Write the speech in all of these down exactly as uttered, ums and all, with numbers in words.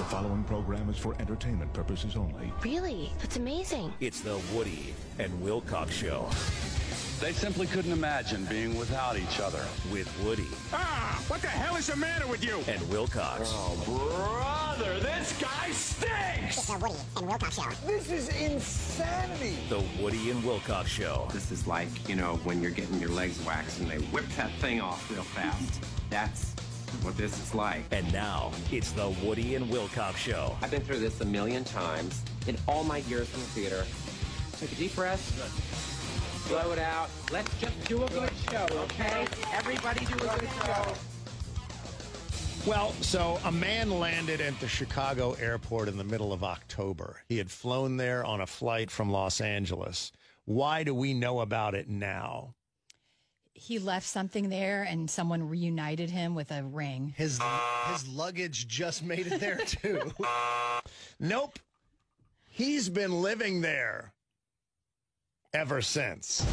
The following program is for entertainment purposes only. Really? That's amazing. It's the Woody and Wilcox Show. They simply couldn't imagine being without each other. With Woody. Ah, what the hell is the matter with you? And Wilcox. Oh, brother, this guy stinks! It's the Woody and Wilcox Show. This is insanity. The Woody and Wilcox Show. This is like, you know, when you're getting your legs waxed and they whip that thing off real fast. That's what this is like. And now, it's the Woody and Wilcox Show. I've been through this a million times in all my years in the theater. Take a deep breath. Blow it out. Let's just do a good show, okay? Everybody do a good show. Well, so a man landed at the Chicago airport in the middle of October. He had flown there on a flight from Los Angeles. Why do we know about it now? He left something there, and someone reunited him with a ring. His his luggage just made it there, too. Nope. He's been living there ever since.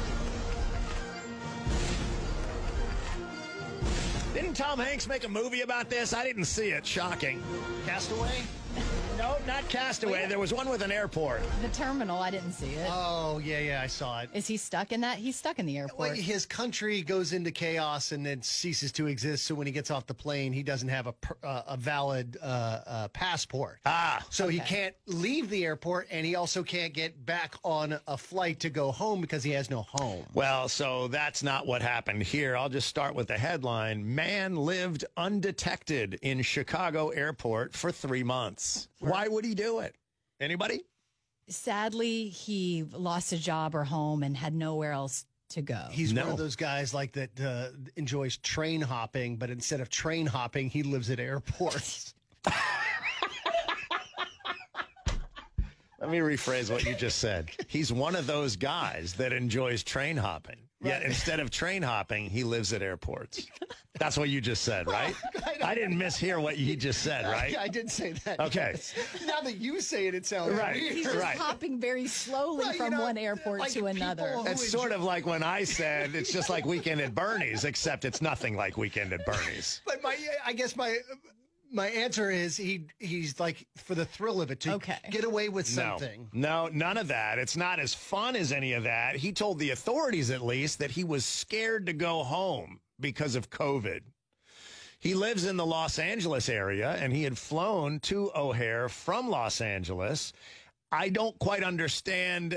Didn't Tom Hanks make a movie about this? I didn't see it. Shocking. Castaway? No, not Castaway. There was one with an airport. The Terminal, I didn't see it. Oh, yeah, yeah, I saw it. Is he stuck in that? He's stuck in the airport. Well, his country goes into chaos and then ceases to exist, so when he gets off the plane, he doesn't have a, uh, a valid uh, uh, passport. Ah. So okay. he can't leave the airport, and he also can't get back on a flight to go home because he has no home. Well, so that's not what happened here. I'll just start with the headline. Man lived undetected in Chicago airport for three months. Why would he do it? Anybody? Sadly, he lost a job or home and had nowhere else to go. He's No. one of those guys like that uh, enjoys train hopping, but instead of train hopping, he lives at airports. Let me rephrase what you just said. He's one of those guys that enjoys train hopping. Yet instead of train hopping, he lives at airports. That's what you just said, right? I, I didn't mishear what you just said, right? I, I did say that. Okay. Yes. Now that you say it, it sounds Right. weird. He's just Right. hopping very slowly Right, you from know, one airport like to another. people who It's enjoy- sort of like when I said it's just like Weekend at Bernie's, except it's nothing like Weekend at Bernie's. But my, I guess my my answer is he he's like for the thrill of it to Okay. get away with something. No, no, none of that. It's not as fun as any of that. He told the authorities, at least, that he was scared to go home because of COVID. He lives in the Los Angeles area, and he had flown to O'Hare from Los Angeles. I don't quite understand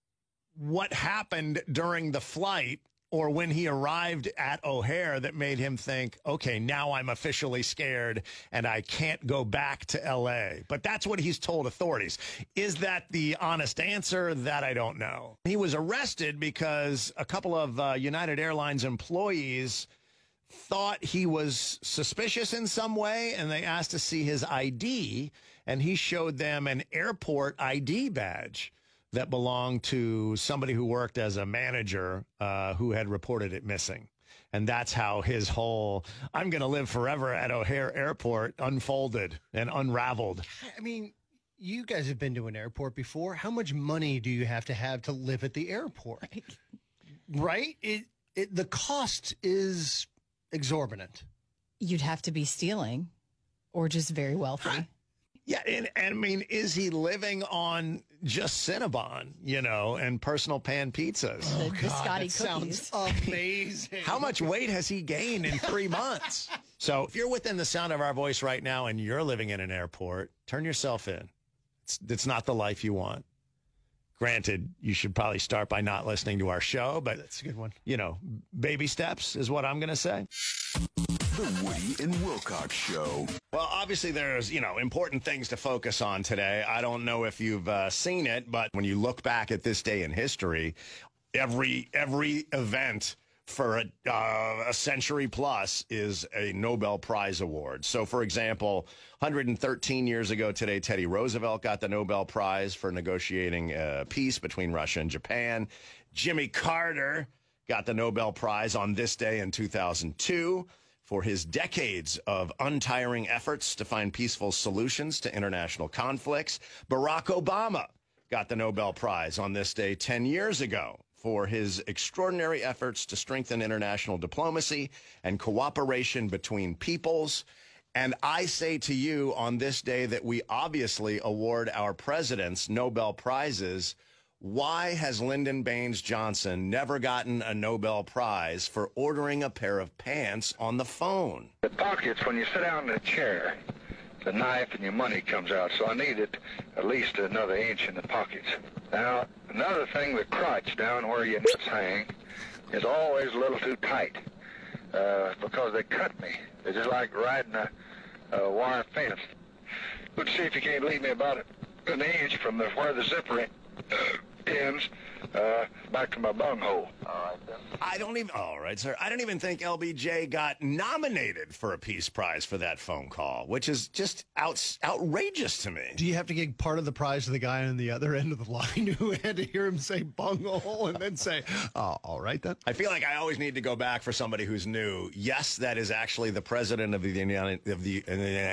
what happened during the flight or when he arrived at O'Hare that made him think, okay, now I'm officially scared and I can't go back to L A. But that's what he's told authorities. Is that the honest answer? That I don't know. He was arrested because a couple of uh, United Airlines employees thought he was suspicious in some way, and they asked to see his I D, and he showed them an airport I D badge that belonged to somebody who worked as a manager uh, who had reported it missing. And that's how his whole, I'm going to live forever at O'Hare Airport unfolded and unraveled. I mean, you guys have been to an airport before. How much money do you have to have to live at the airport? Right. Right? It, it the cost is exorbitant. You'd have to be stealing or just very wealthy. Yeah, and, and I mean, is he living on just Cinnabon, you know, and personal pan pizzas? The, the Scotty that cookies. sounds amazing. How much weight has he gained in three months? So if you're within the sound of our voice right now and you're living in an airport, turn yourself in. It's, it's not the life you want. Granted, you should probably start by not listening to our show, but That's a good one. you know, baby steps is what I'm going to say. The Woody and Wilcox Show. Well, obviously there's, you know, important things to focus on today. I don't know if you've uh, seen it, but when you look back at this day in history, every every event for a, uh, a century plus is a Nobel Prize award. So, for example, one hundred thirteen years ago today, Teddy Roosevelt got the Nobel Prize for negotiating uh, peace between Russia and Japan. Jimmy Carter got the Nobel Prize on this day in two thousand two. For his decades of untiring efforts to find peaceful solutions to international conflicts. Barack Obama got the Nobel Prize on this day ten years ago for his extraordinary efforts to strengthen international diplomacy and cooperation between peoples. And I say to you on this day that we obviously award our presidents Nobel Prizes, why has Lyndon Baines Johnson never gotten a Nobel Prize for ordering a pair of pants on the phone? The pockets, when you sit down in a chair, the knife and your money comes out, so I needed at least another inch in the pockets. Now, another thing, the crotch down where your nuts hang is always a little too tight uh, because they cut me. They're just like riding a, a wire fence. Let's see if you can't leave me about an inch from the, where the zipper uh, ends uh, back to my bunghole. All right, then. I don't even, all right, sir. I don't even think L B J got nominated for a Peace Prize for that phone call, which is just out, outrageous to me. Do you have to give part of the prize to the guy on the other end of the line who had to hear him say bunghole and then say, oh, all right, then? I feel like I always need to go back for somebody who's new. Yes, that is actually the president of the United, of the,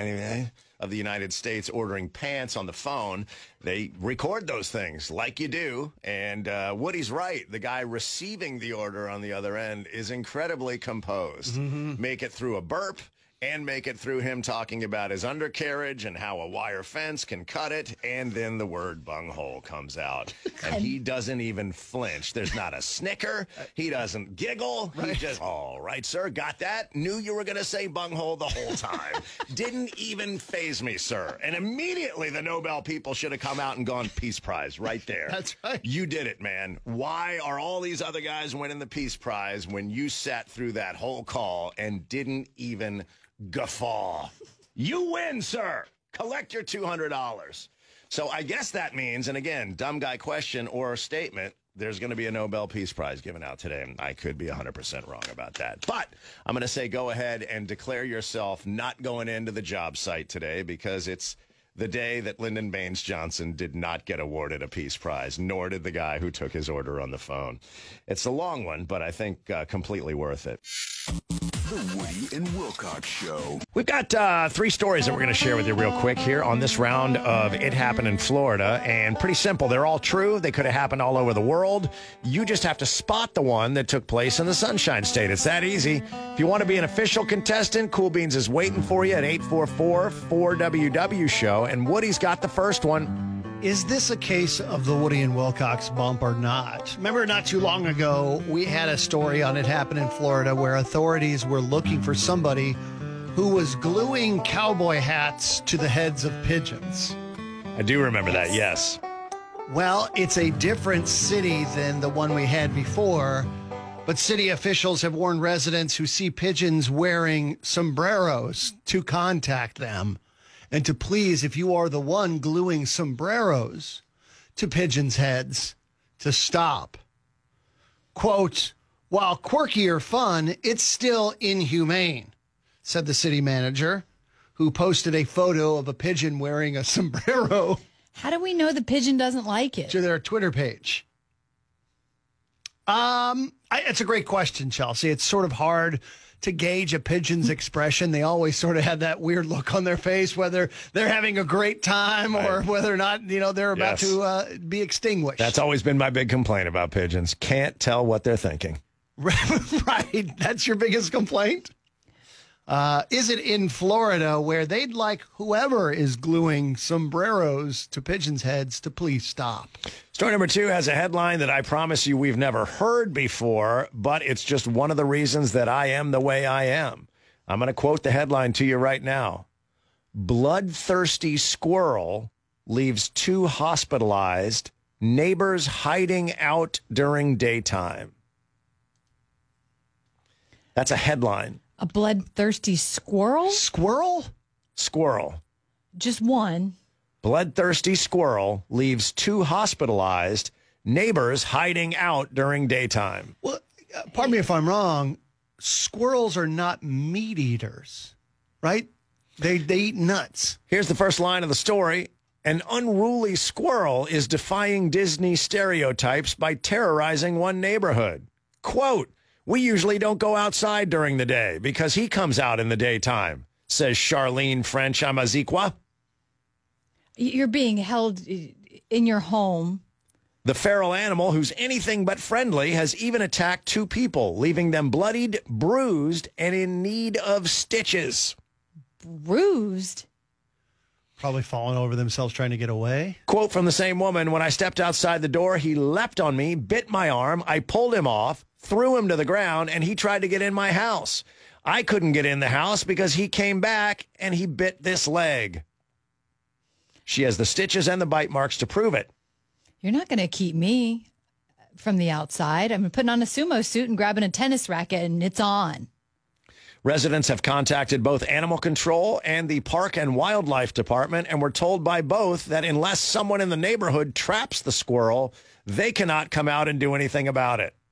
of the United States ordering pants on the phone. They record those things like you do. And uh, Woody's right. The guy receiving the order on the other end is incredibly composed. Mm-hmm. Make it through a burp and make it through him talking about his undercarriage and how a wire fence can cut it. And then the word bunghole comes out. And he doesn't even flinch. There's not a snicker. He doesn't giggle. He just, all right, sir, got that? Knew you were going to say bunghole the whole time. Didn't even faze me, sir. And immediately the Nobel people should have come out and gone Peace Prize right there. That's right. You did it, man. Why are all these other guys winning the Peace Prize when you sat through that whole call and didn't even guffaw? You win, sir. Collect your two hundred dollars. So I guess that means, and again, dumb guy question or statement, there's going to be a Nobel Peace Prize given out today. I could be one hundred percent wrong about that. But I'm going to say go ahead and declare yourself not going into the job site today because it's the day that Lyndon Baines Johnson did not get awarded a Peace Prize, nor did the guy who took his order on the phone. It's a long one, but I think uh, completely worth it. The Woody and Wilcox Show. We've got uh, three stories that we're going to share with you real quick here on this round of It Happened in Florida. And pretty simple. They're all true. They could have happened all over the world. You just have to spot the one that took place in the Sunshine State. It's that easy. If you want to be an official contestant, Cool Beans is waiting for you at eight four four, four W W show. And Woody's got the first one. Is this a case of the Woody and Wilcox bump or not? Remember, not too long ago, we had a story on It Happened in Florida where authorities were looking for somebody who was gluing cowboy hats to the heads of pigeons. I do remember that, yes. Well, it's a different city than the one we had before, but city officials have warned residents who see pigeons wearing sombreros to contact them. And to please, if you are the one gluing sombreros to pigeons' heads, to stop. Quote, while quirky or fun, it's still inhumane, said the city manager, who posted a photo of a pigeon wearing a sombrero. How do we know the pigeon doesn't like it? To their Twitter page. Um, I, it's a great question, Chelsea. It's sort of hard to gauge a pigeon's expression. They always sort of have that weird look on their face, whether they're having a great time or whether or not, you know, they're about Yes. to uh, be extinguished. That's always been my big complaint about pigeons. Can't tell what they're thinking. Right. That's your biggest complaint? Uh, is it in Florida where they'd like whoever is gluing sombreros to pigeons' heads to please stop? Story number two has a headline that I promise you we've never heard before, but it's just one of the reasons that I am the way I am. I'm going to quote the headline to you right now. Bloodthirsty squirrel leaves two hospitalized, neighbors hiding out during daytime. That's a headline. A bloodthirsty squirrel? Squirrel? Squirrel. Just one. Bloodthirsty squirrel leaves two hospitalized, neighbors hiding out during daytime. Well, uh, pardon me if I'm wrong. Squirrels are not meat eaters, right? They, they eat nuts. Here's the first line of the story. An unruly squirrel is defying Disney stereotypes by terrorizing one neighborhood. Quote, we usually don't go outside during the day because he comes out in the daytime, says Charlene French Amaziqua. You're being held in your home. The feral animal, who's anything but friendly, has even attacked two people, leaving them bloodied, bruised, and in need of stitches. bruised. Probably falling over themselves trying to get away. Quote from the same woman, when I stepped outside the door, he leapt on me, bit my arm. I pulled him off, threw him to the ground, and he tried to get in my house. I couldn't get in the house because he came back and he bit this leg. She has the stitches and the bite marks to prove it. You're not going to keep me from the outside. I'm putting on a sumo suit and grabbing a tennis racket, and it's on. Residents have contacted both Animal Control and the Park and Wildlife Department and were told by both that unless someone in the neighborhood traps the squirrel, they cannot come out and do anything about it.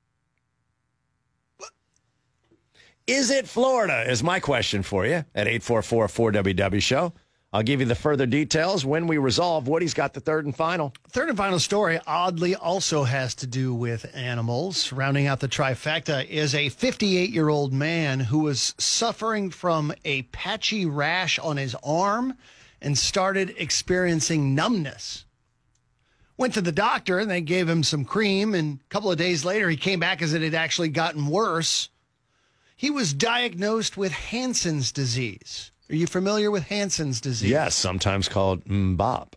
Is it Florida, is my question for you at eight four four, four W W show. I'll give you the further details when we resolve. Woody's got the third and final. Third and final story, oddly, also has to do with animals. Rounding out the trifecta is a fifty-eight-year-old man who was suffering from a patchy rash on his arm and started experiencing numbness. Went to the doctor, and they gave him some cream, and a couple of days later, he came back as it had actually gotten worse. He was diagnosed with Hansen's disease. Are you familiar with Hansen's disease? Yes, sometimes called M B O P.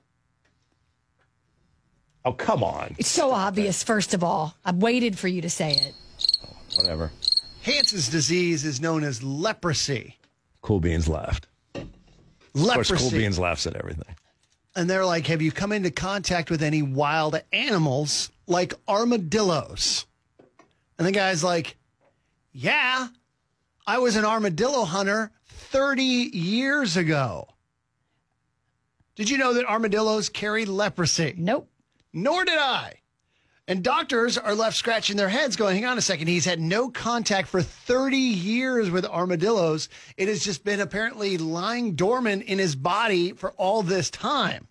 Oh, come on. It's so obvious, first of all. I waited for you to say it. Oh, whatever. Hansen's disease is known as leprosy. Cool Beans laughed. Leprosy. Of course, Cool Beans laughs at everything. And they're like, have you come into contact with any wild animals like armadillos? And the guy's like, yeah, I was an armadillo hunter thirty years ago. Did you know that armadillos carry leprosy? Nope. Nor did I. And doctors are left scratching their heads going, hang on a second, he's had no contact for thirty years with armadillos. It has just been apparently lying dormant in his body for all this time.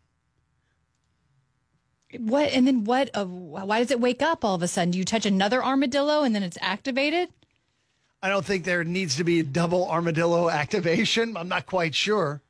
What? And then what? Uh, why does it wake up all of a sudden? Do you touch another armadillo and then it's activated? I don't think there needs to be double armadillo activation. I'm not quite sure.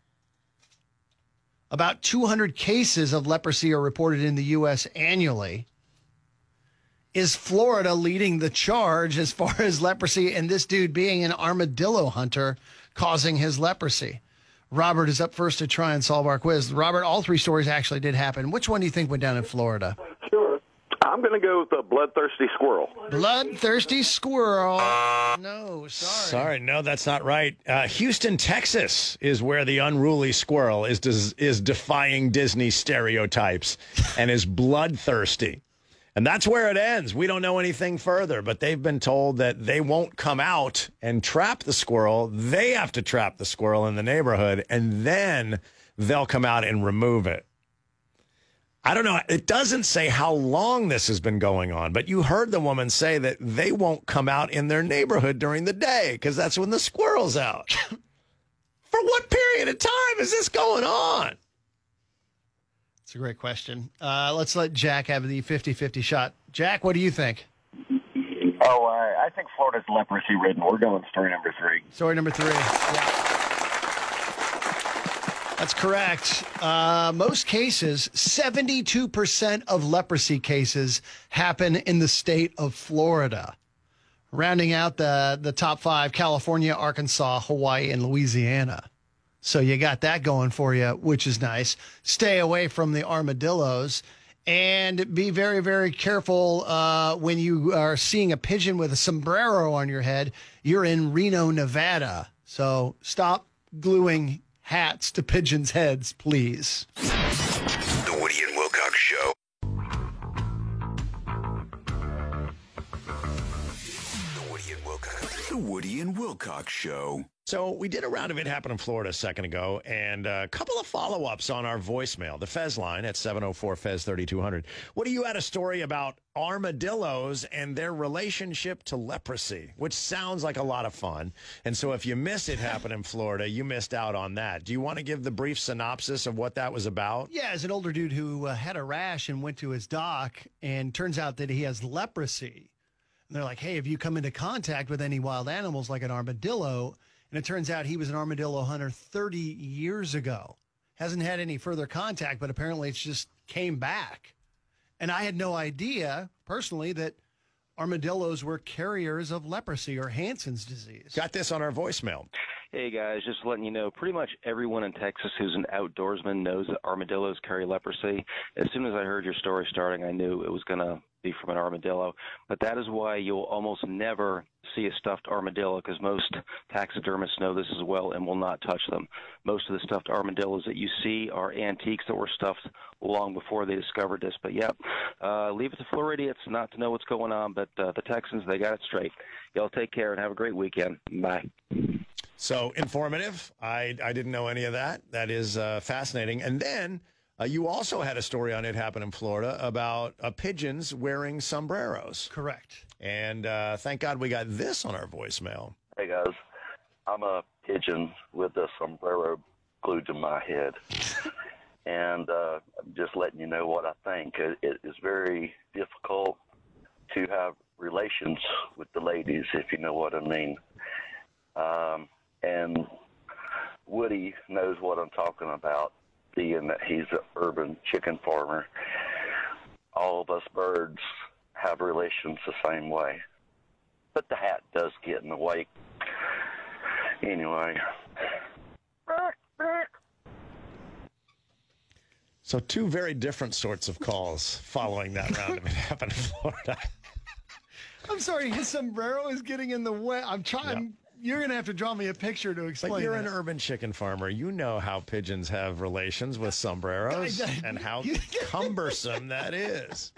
About two hundred cases of leprosy are reported in the U S annually. Is Florida leading the charge as far as leprosy and this dude being an armadillo hunter causing his leprosy? Robert is up first to try and solve our quiz. Robert, all three stories actually did happen. Which one do you think went down in Florida? Sure. I'm going to go with the bloodthirsty squirrel. Bloodthirsty squirrel. No, sorry. Sorry, no, that's not right. Uh, Houston, Texas is where the unruly squirrel is des- is defying Disney stereotypes and is bloodthirsty. And that's where it ends. We don't know anything further, but they've been told that they won't come out and trap the squirrel. They have to trap the squirrel in the neighborhood, and then they'll come out and remove it. I don't know. It doesn't say how long this has been going on, but you heard the woman say that they won't come out in their neighborhood during the day because that's when the squirrel's out. For what period of time is this going on? That's a great question. Uh, let's let Jack have the fifty-fifty shot. Jack, what do you think? Oh, uh, I think Florida's leprosy ridden. We're going story number three. Story number three. Yeah. That's correct. Uh, most cases, seventy-two percent of leprosy cases happen in the state of Florida. Rounding out the, the top five, California, Arkansas, Hawaii, and Louisiana. So you got that going for you, which is nice. Stay away from the armadillos and be very, very careful uh, when you are seeing a pigeon with a sombrero on your head. You're in Reno, Nevada. So stop gluing hats to pigeons' heads, please. The Woody and Wilcox Show. The Woody and Wilcox. The Woody and Wilcox Show. So we did a round of It Happened in Florida a second ago, and a couple of follow-ups on our voicemail. The Fez line at seven oh four, F E Z, thirty-two hundred. What do you had a story about armadillos and their relationship to leprosy, which sounds like a lot of fun. And so if you miss It Happened in Florida, you missed out on that. Do you want to give the brief synopsis of what that was about? Yeah, as an older dude who uh, had a rash and went to his doc, and turns out that he has leprosy. And they're like, hey, have you come into contact with any wild animals like an armadillo? And it turns out he was an armadillo hunter thirty years ago. Hasn't had any further contact, but apparently it's just came back. And I had no idea, personally, that armadillos were carriers of leprosy or Hansen's disease. Got this on our voicemail. Hey, guys, just letting you know, pretty much everyone in Texas who's an outdoorsman knows that armadillos carry leprosy. As soon as I heard your story starting, I knew it was going to be from an armadillo. But that is why you'll almost never see a stuffed armadillo, because most taxidermists know this as well and will not touch them. Most of the stuffed armadillos that you see are antiques that were stuffed long before they discovered this. But, yeah, uh, leave it to Floridians not to know what's going on, but uh, the Texans, they got it straight. Y'all take care and have a great weekend. Bye. So informative. I, I didn't know any of that. That is uh, fascinating. And then uh, you also had a story on It Happened in Florida about uh, pigeons wearing sombreros. Correct. And uh, thank God we got this on our voicemail. Hey, guys. I'm a pigeon with a sombrero glued to my head. and uh, I'm just letting you know what I think. It, it is very difficult to have relations with the ladies, if you know what I mean. Um, and Woody knows what I'm talking about, being that he's an urban chicken farmer. All of us birds have relations the same way. But the hat does get in the way. Anyway. So two very different sorts of calls following that round of It Happened in Florida. I'm sorry, his sombrero is getting in the way. I'm trying. Yep. You're going to have to draw me a picture to explain. But you're that. an urban chicken farmer. You know how pigeons have relations with sombreros I- I- and how cumbersome that is.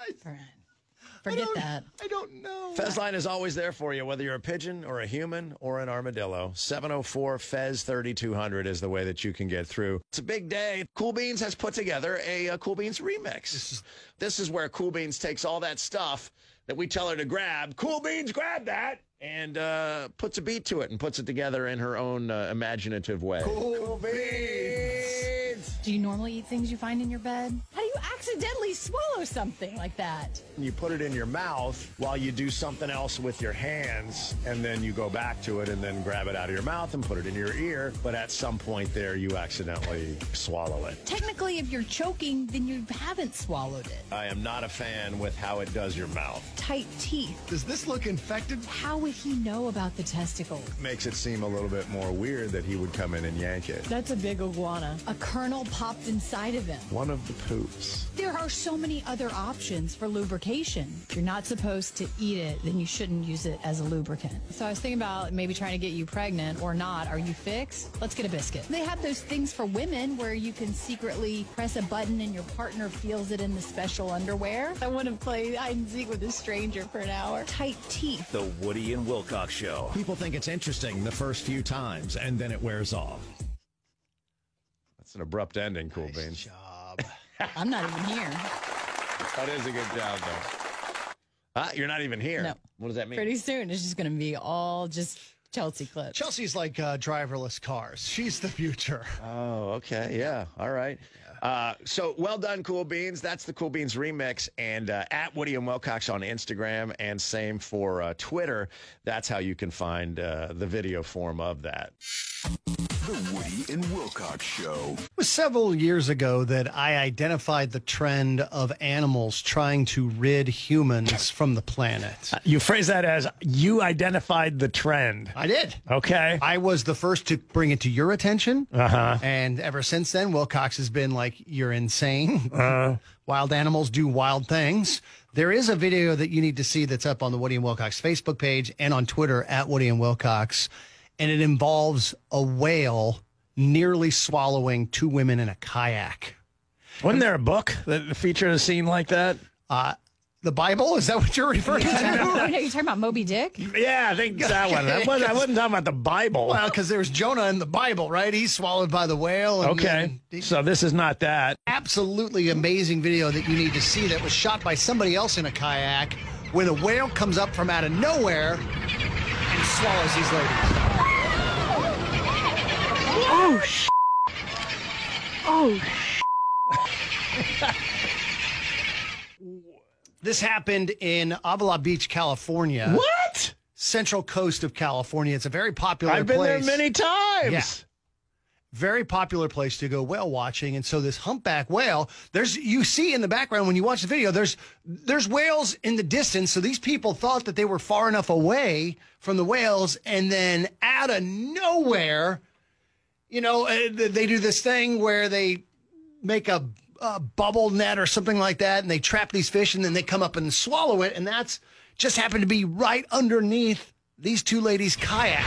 Forget that. I don't know. Fezline is always there for you, whether you're a pigeon or a human or an armadillo. seven oh four Fez thirty-two hundred is the way that you can get through. It's a big day. Cool Beans has put together a, a Cool Beans remix. This is, this is where Cool Beans takes all that stuff that we tell her to grab. Cool Beans, grab that! And uh, puts a beat to it and puts it together in her own uh, imaginative way. Cool Beans! Do you normally eat things you find in your bed? How do you accidentally swallow something like that? You put it in your mouth while you do something else with your hands, and then you go back to it and then grab it out of your mouth and put it in your ear. But at some point there, you accidentally swallow it. Technically, if you're choking, then you haven't swallowed it. I am not a fan with how it does your mouth. Tight teeth. Does this look infected? How would he know about the testicles? Makes it seem a little bit more weird that he would come in and yank it. That's a big iguana. A kernel popped inside of him. One of the poops. There are so many other options for lubrication. If you're not supposed to eat it, then you shouldn't use it as a lubricant. So I was thinking about maybe trying to get you pregnant or not. Are you fixed? Let's get a biscuit. They have those things for women where you can secretly press a button and your partner feels it in the special underwear. I want to play hide and seek with a stranger for an hour. Tight teeth. The Woody and Wilcox Show. People think it's interesting the first few times, and then it wears off. That's an abrupt ending, Cool Nice Beans. job. I'm not even here. That is a good job, though. Huh? You're not even here. No. What does that mean? Pretty soon, it's just going to be all just Chelsea clips. Chelsea's like uh, driverless cars. She's the future. Oh, okay. Yeah. All right. Uh, so well done, Cool Beans. That's the Cool Beans remix. And uh, at Woody and Wilcox on Instagram, and same for uh, Twitter. That's how you can find uh, the video form of that. The Woody and Wilcox Show. It was several years ago that I identified the trend of animals trying to rid humans from the planet. You phrase that as you identified the trend. I did. Okay. I was the first to bring it to your attention. Uh-huh. And ever since then, Wilcox has been like, you're insane. Uh, Wild animals do wild things. There is a video that you need to see that's up on the Woody and Wilcox Facebook page and on Twitter at Woody and Wilcox. And it involves a whale nearly swallowing two women in a kayak. Wasn't there a book that featured a scene like that? Uh, the Bible? Is that what you're referring to? Oh, no, you're talking about Moby Dick? Yeah, I think that one. I wasn't, I wasn't talking about the Bible. Well, because there's Jonah in the Bible, right? He's swallowed by the whale. And, Okay, and so this is not that. Absolutely amazing video that you need to see that was shot by somebody else in a kayak when a whale comes up from out of nowhere and swallows these ladies. Oh, sh**. Oh, sh**. This happened in Avila Beach, California. What? Central coast of California. It's a very popular I've been place. there many times. Yeah. very popular place to go whale watching. And so this humpback whale, there's you see in the background when you watch the video, there's there's whales in the distance. So these people thought that they were far enough away from the whales, and then out of nowhere, you know, uh, they do this thing where they make a, a bubble net or something like that, and they trap these fish, and then they come up and swallow it, and that's just happened to be right underneath these two ladies' kayak.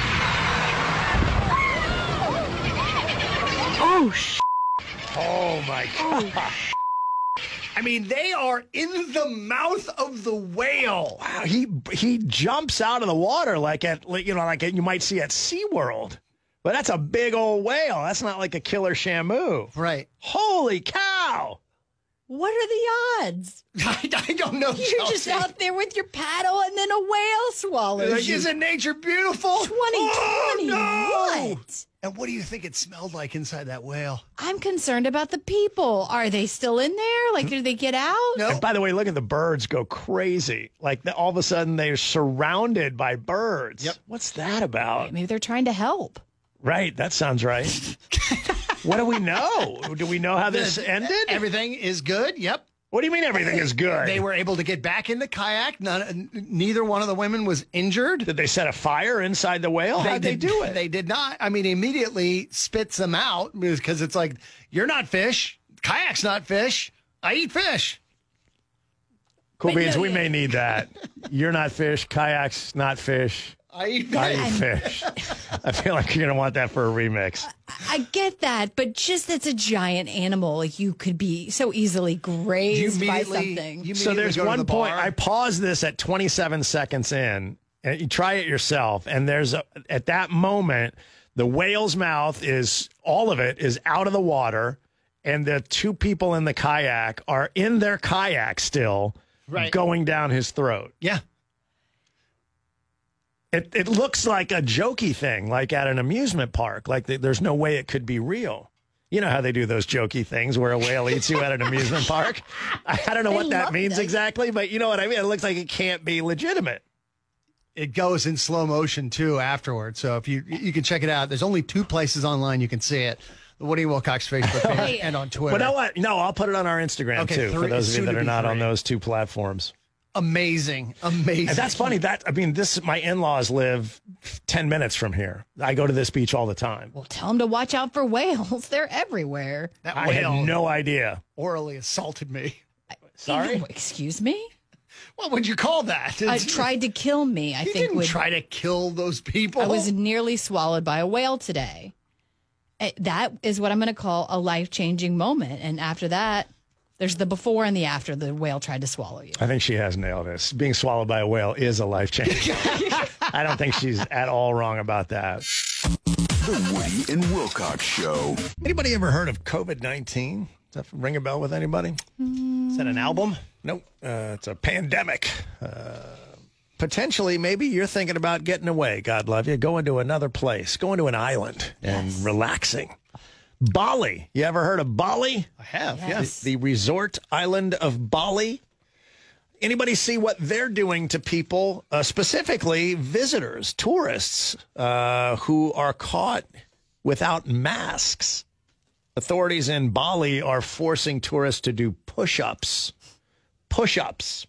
Oh, sh! Oh, my God. Oh, I mean, they are in the mouth of the whale. Wow, he he jumps out of the water like at like, you know like you might see at SeaWorld. But that's a big old whale. That's not like a killer Shamu. Right. Holy cow. What are the odds? I, I don't know. You're Chelsea. just out there with your paddle, and then a whale swallows Like, you. isn't nature beautiful? twenty twenty. Oh, no. What? And what do you think it smelled like inside that whale? I'm concerned about the people. Are they still in there? Like, did they get out? No. And by the way, look at the birds go crazy. Like the, all of a sudden they're surrounded by birds. Yep. What's that about? Maybe they're trying to help. Right. That sounds right. What do we know? Do we know how this ended? Everything is good. Yep. What do you mean everything is good? They were able to get back in the kayak. None, neither one of the women was injured. Did they set a fire inside the whale? How'd they did, do it? They did not. I mean, immediately spits them out because it's like, you're not fish. Kayak's not fish. I eat fish. Cool But beans, no, we yeah. may need that. You're not fish. Kayak's not fish. I eat I eat fish. fish. I feel like you're going to want that for a remix. I get that, but just that's a giant animal. Like, you could be so easily grazed by immediately- something. you So there's go to one the point. bar. I paused this at twenty-seven seconds in, and you try it yourself. And there's a, at that moment, the whale's mouth is all of it is out of the water, and the two people in the kayak are in their kayak still, Right. going down his throat. Yeah. It it looks like a jokey thing, like at an amusement park. Like th- there's no way it could be real. You know how they do those jokey things where a whale eats you at an amusement park? I, I don't know I what that love means that. exactly, but you know what I mean? It looks like it can't be legitimate. It goes in slow motion too afterwards. So if you you can check it out, there's only two places online you can see it: the Woody Wilcox Facebook page Hey. and on Twitter. But know what? No, I'll put it on our Instagram Okay, too, for three- those of you soon that to are be not on three. those two platforms. Amazing, amazing. And that's funny. That I mean, this my in-laws live ten minutes from here. I go to this beach all the time. Well, tell them to watch out for whales. They're everywhere. That I whale had no idea. orally assaulted me. Sorry? Excuse me? What would you call that? I It's- tried to kill me, I you think. didn't would, try to kill those people. I was nearly swallowed by a whale today. Eh, That is what I'm going to call a life-changing moment. And after that, there's the before and the after the whale tried to swallow you. I think she has nailed this. Being swallowed by a whale is a life change. I don't think she's at all wrong about that. The Woody and Wilcox Show. Anybody ever heard of COVID nineteen? Does that ring a bell with anybody? Is that an album? Nope. Uh, it's a pandemic. Uh, potentially, maybe you're thinking about getting away, God love you, going to another place, going to an island and relaxing. Bali. You ever heard of Bali? I have, Yes. yes. The resort island of Bali. Anybody see what they're doing to people, uh, specifically visitors, tourists, uh, who are caught without masks? Authorities in Bali are forcing tourists to do push-ups. Push-ups.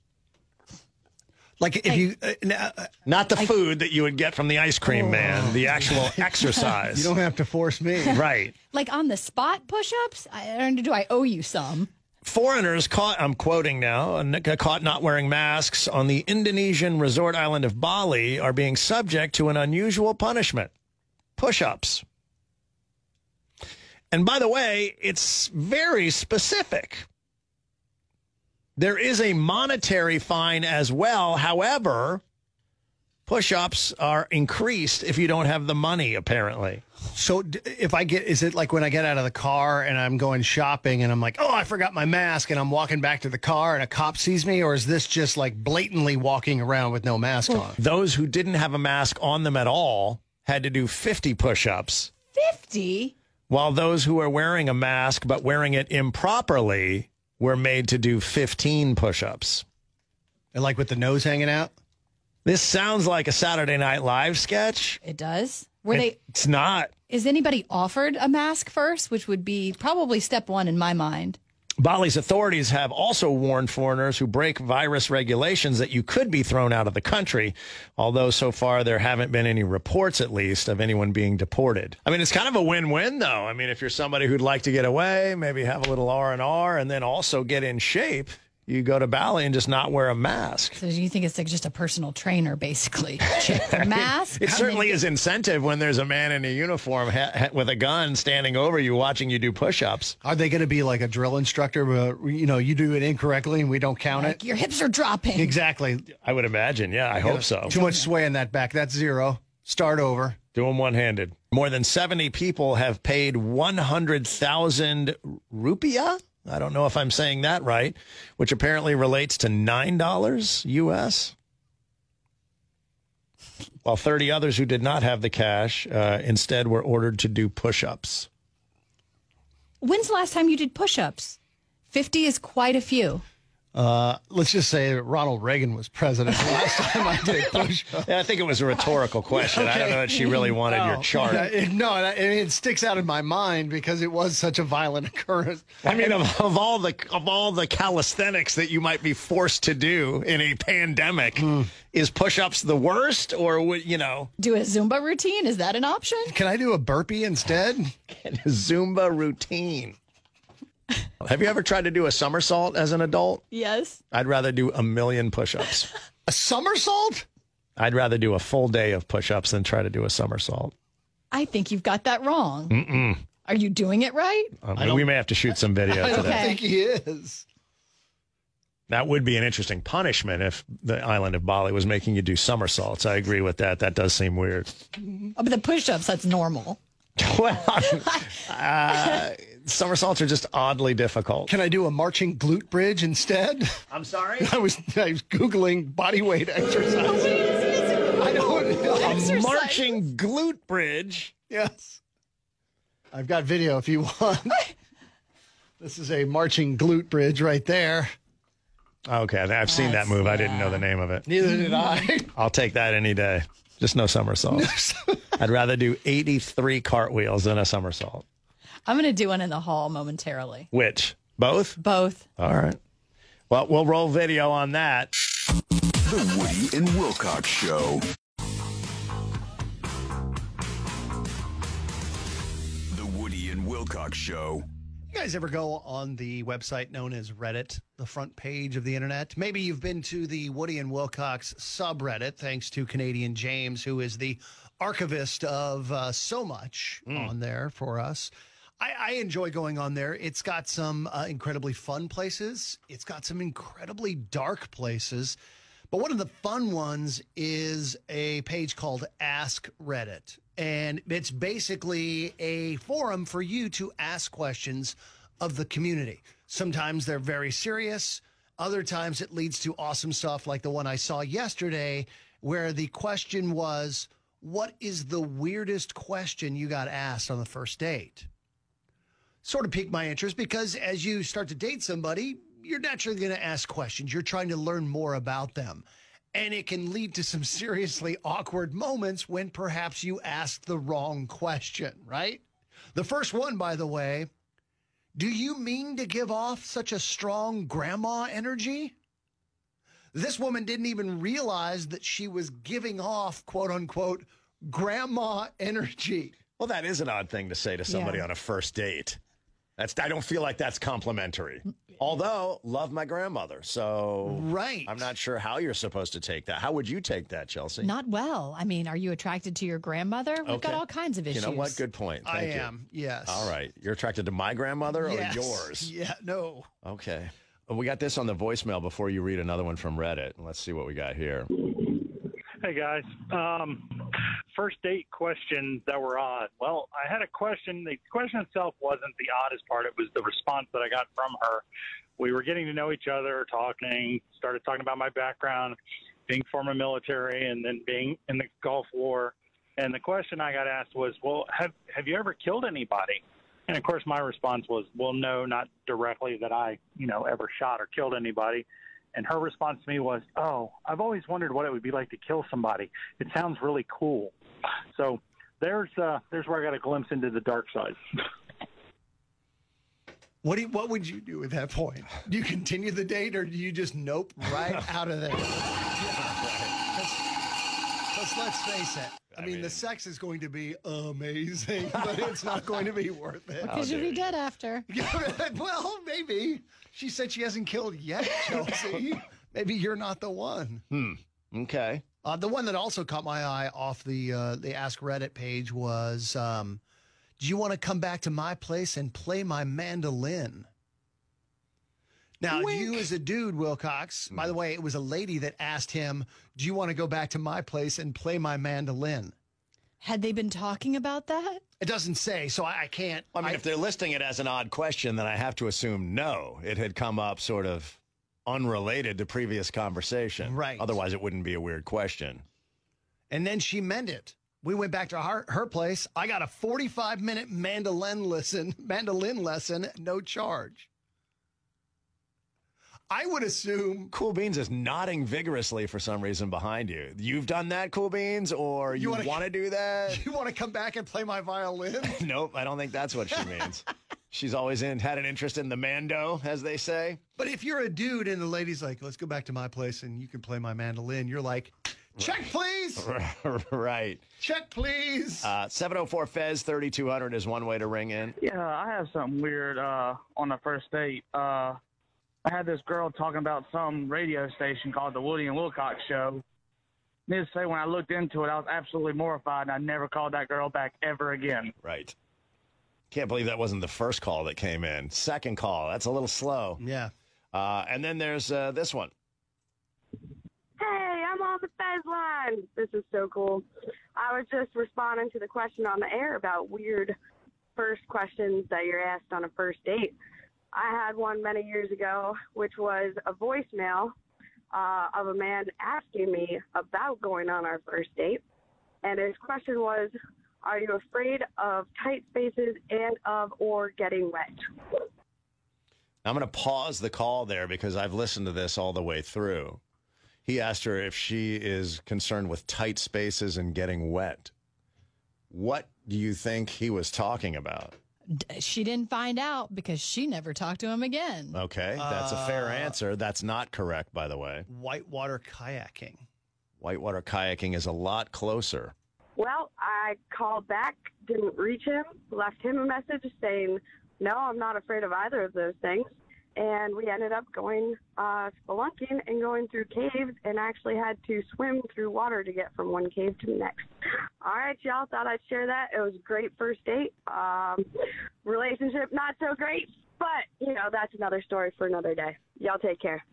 Like if you, uh, now, uh, Not the food that you would get from the ice cream man, the actual exercise. you don't have to force me. Right. Like on the spot push-ups? I, or do I owe you some? Foreigners caught, I'm quoting now, n- caught not wearing masks on the Indonesian resort island of Bali are being subject to an unusual punishment. Push-ups. And by the way, it's very specific. There is a monetary fine as well. However, push-ups are increased if you don't have the money, apparently. So d- if I get, is it like when I get out of the car and I'm going shopping and I'm like, oh, I forgot my mask and I'm walking back to the car and a cop sees me? Or is this just like blatantly walking around with no mask on? Those who didn't have a mask on them at all had to do fifty push-ups, fifty? while those who are wearing a mask but wearing it improperly were made to do fifteen push-ups. And like with the nose hanging out? This sounds like a Saturday Night Live sketch. It does? Were they? It's not. Is anybody offered a mask first, which would be probably step one in my mind? Bali's authorities have also warned foreigners who break virus regulations that you could be thrown out of the country, although so far there haven't been any reports, at least, of anyone being deported. I mean, it's kind of a win-win, though. I mean, if you're somebody who'd like to get away, maybe have a little R and R, and then also get in shape, you go to Bali and just not wear a mask. So you think it's like just a personal trainer, basically? A mask? It certainly is incentive when there's a man in a uniform ha- ha- with a gun standing over you watching you do push-ups. Are they going to be like a drill instructor, but, you know, you do it incorrectly and we don't count Like it? your hips are dropping. Exactly. I would imagine, yeah, I You hope know, so. Too much sway in that back. That's zero. Start over. Do them one-handed. More than seventy people have paid one hundred thousand rupiah? I don't know if I'm saying that right, which apparently relates to nine dollars U S, while thirty others who did not have the cash uh, instead were ordered to do push-ups. When's the last time you did push-ups? fifty is quite a few. Uh, let's just say Ronald Reagan was president the last time I did push-ups. Yeah, I think it was a rhetorical question. I don't know that she really wanted no. your chart. Yeah, it, no, it, it sticks out in my mind because it was such a violent occurrence. I mean, of, of all the of all the calisthenics that you might be forced to do in a pandemic, mm. is push-ups the worst, or would you know? Do a Zumba routine? Is that an option? Can I do a burpee instead? A Zumba routine. Have you ever tried to do a somersault as an adult? Yes. I'd rather do a million push-ups. A somersault? I'd rather do a full day of push-ups than try to do a somersault. I think you've got that wrong. Mm-mm. Are you doing it right? I mean, we may have to shoot some video I today. don't okay. think he is. That would be an interesting punishment if the island of Bali was making you do somersaults. I agree with that. That does seem weird. Oh, but the push-ups, that's normal. Well, uh, somersaults are just oddly difficult. Can I do a marching glute bridge instead? I'm sorry? I was I was Googling body weight exercises. I don't know. A marching glute bridge? Yes. I've got video if you want. This is a marching glute bridge right there. Okay, I've seen that move. I didn't know the name of it. Neither did I. I'll take that any day. Just no somersaults. I'd rather do eighty-three cartwheels than a somersault. I'm going to do one in the hall momentarily. Which? Both? Both. All right. Well, we'll roll video on that. The Woody and Wilcox Show. The Woody and Wilcox Show. You guys ever go on the website known as Reddit, the front page of the internet? Maybe you've been to the Woody and Wilcox subreddit, thanks to Canadian James, who is the archivist of uh, so much mm. on there for us. I, I enjoy going on there. It's got some uh, incredibly fun places. It's got some incredibly dark places. But one of the fun ones is a page called Ask Reddit. And it's basically a forum for you to ask questions of the community. Sometimes they're very serious. Other times it leads to awesome stuff like the one I saw yesterday where the question was, what is the weirdest question you got asked on the first date? Sort of piqued my interest because as you start to date somebody, you're naturally going to ask questions. You're trying to learn more about them. And it can lead to some seriously awkward moments when perhaps you ask the wrong question, right? The first one, by the way, do you mean to give off such a strong grandma energy? This woman didn't even realize that she was giving off, quote unquote, grandma energy. Well, that is an odd thing to say to somebody Yeah. on a first date. That's, I don't feel like that's complimentary. Although, love my grandmother. So right. I'm not sure how you're supposed to take that. How would you take that, Chelsea? Not well. I mean, are you attracted to your grandmother? We've Okay. got all kinds of issues. You know what? Good point. Thank I you. am, yes. All right. You're attracted to my grandmother Yes. or yours? Yeah, no. Okay. Well, we got this on the voicemail before you read another one from Reddit. Let's see what we got here. Hey, guys. Um, first date questions that were odd. Well, I had a question. The question itself wasn't the oddest part. It was the response that I got from her. We were getting to know each other, talking, started talking about my background, being former military and then being in the Gulf War. And the question I got asked was, well, have, have you ever killed anybody? And, of course, my response was, well, no, not directly that I, you know, ever shot or killed anybody. And her response to me was, oh, I've always wondered what it would be like to kill somebody. It sounds really cool. So there's uh, there's where I got a glimpse into the dark side. What do you, what would you do at that point? Do you continue the date, or do you just nope right out of there? Because let's face it. I, I mean, mean, the sex is going to be amazing, but it's not going to be worth it. Because you'll be dead after. Well, maybe. She said she hasn't killed yet, Chelsea. Maybe you're not the one. Hmm. Okay. Uh, the one that also caught my eye off the uh, the Ask Reddit page was, um, do you want to come back to my place and play my mandolin? Now, Wink. You as a dude, Wilcox, by the way, it was a lady that asked him, do you want to go back to my place and play my mandolin? Had they been talking about that? It doesn't say, so I, I can't. I mean, I, if they're listing it as an odd question, then I have to assume no. It had come up sort of unrelated to previous conversation. Right. Otherwise, it wouldn't be a weird question. And then she meant it. We went back to her, her place. I got a forty-five minute mandolin lesson, mandolin lesson, no charge. I would assume Cool Beans is nodding vigorously for some reason behind you. You've done that, Cool Beans, or you, you want to do that? You want to come back and play my violin? Nope, I don't think that's what she means. She's always in had an interest in the mando, as they say. But if you're a dude and the lady's like, let's go back to my place and you can play my mandolin, you're like, check, please. Right. Check, please. Uh, seven oh four Fez thirty-two hundred is one way to ring in. Yeah, I have something weird uh, on the first date. Uh, I had this girl talking about some radio station called the Woody and Wilcox Show. Needless to say, when I looked into it, I was absolutely mortified, and I never called that girl back ever again. Right. Can't believe that wasn't the first call that came in. Second call. That's a little slow. Yeah. Uh, and then there's uh, this one. Hey, I'm on the Fez line. This is so cool. I was just responding to the question on the air about weird first questions that you're asked on a first date. I had one many years ago, which was a voicemail uh, of a man asking me about going on our first date. And his question was, are you afraid of tight spaces and of or getting wet? I'm going to pause the call there because I've listened to this all the way through. He asked her if she is concerned with tight spaces and getting wet. What do you think he was talking about? She didn't find out because she never talked to him again. Okay, that's a fair answer. That's not correct, by the way. Whitewater kayaking. Whitewater kayaking is a lot closer. Well, I called back, didn't reach him, left him a message saying, no, I'm not afraid of either of those things. And we ended up going uh, spelunking and going through caves and actually had to swim through water to get from one cave to the next. All right, y'all, thought I'd share that. It was a great first date. Um, relationship, not so great, but, you know, that's another story for another day. Y'all take care.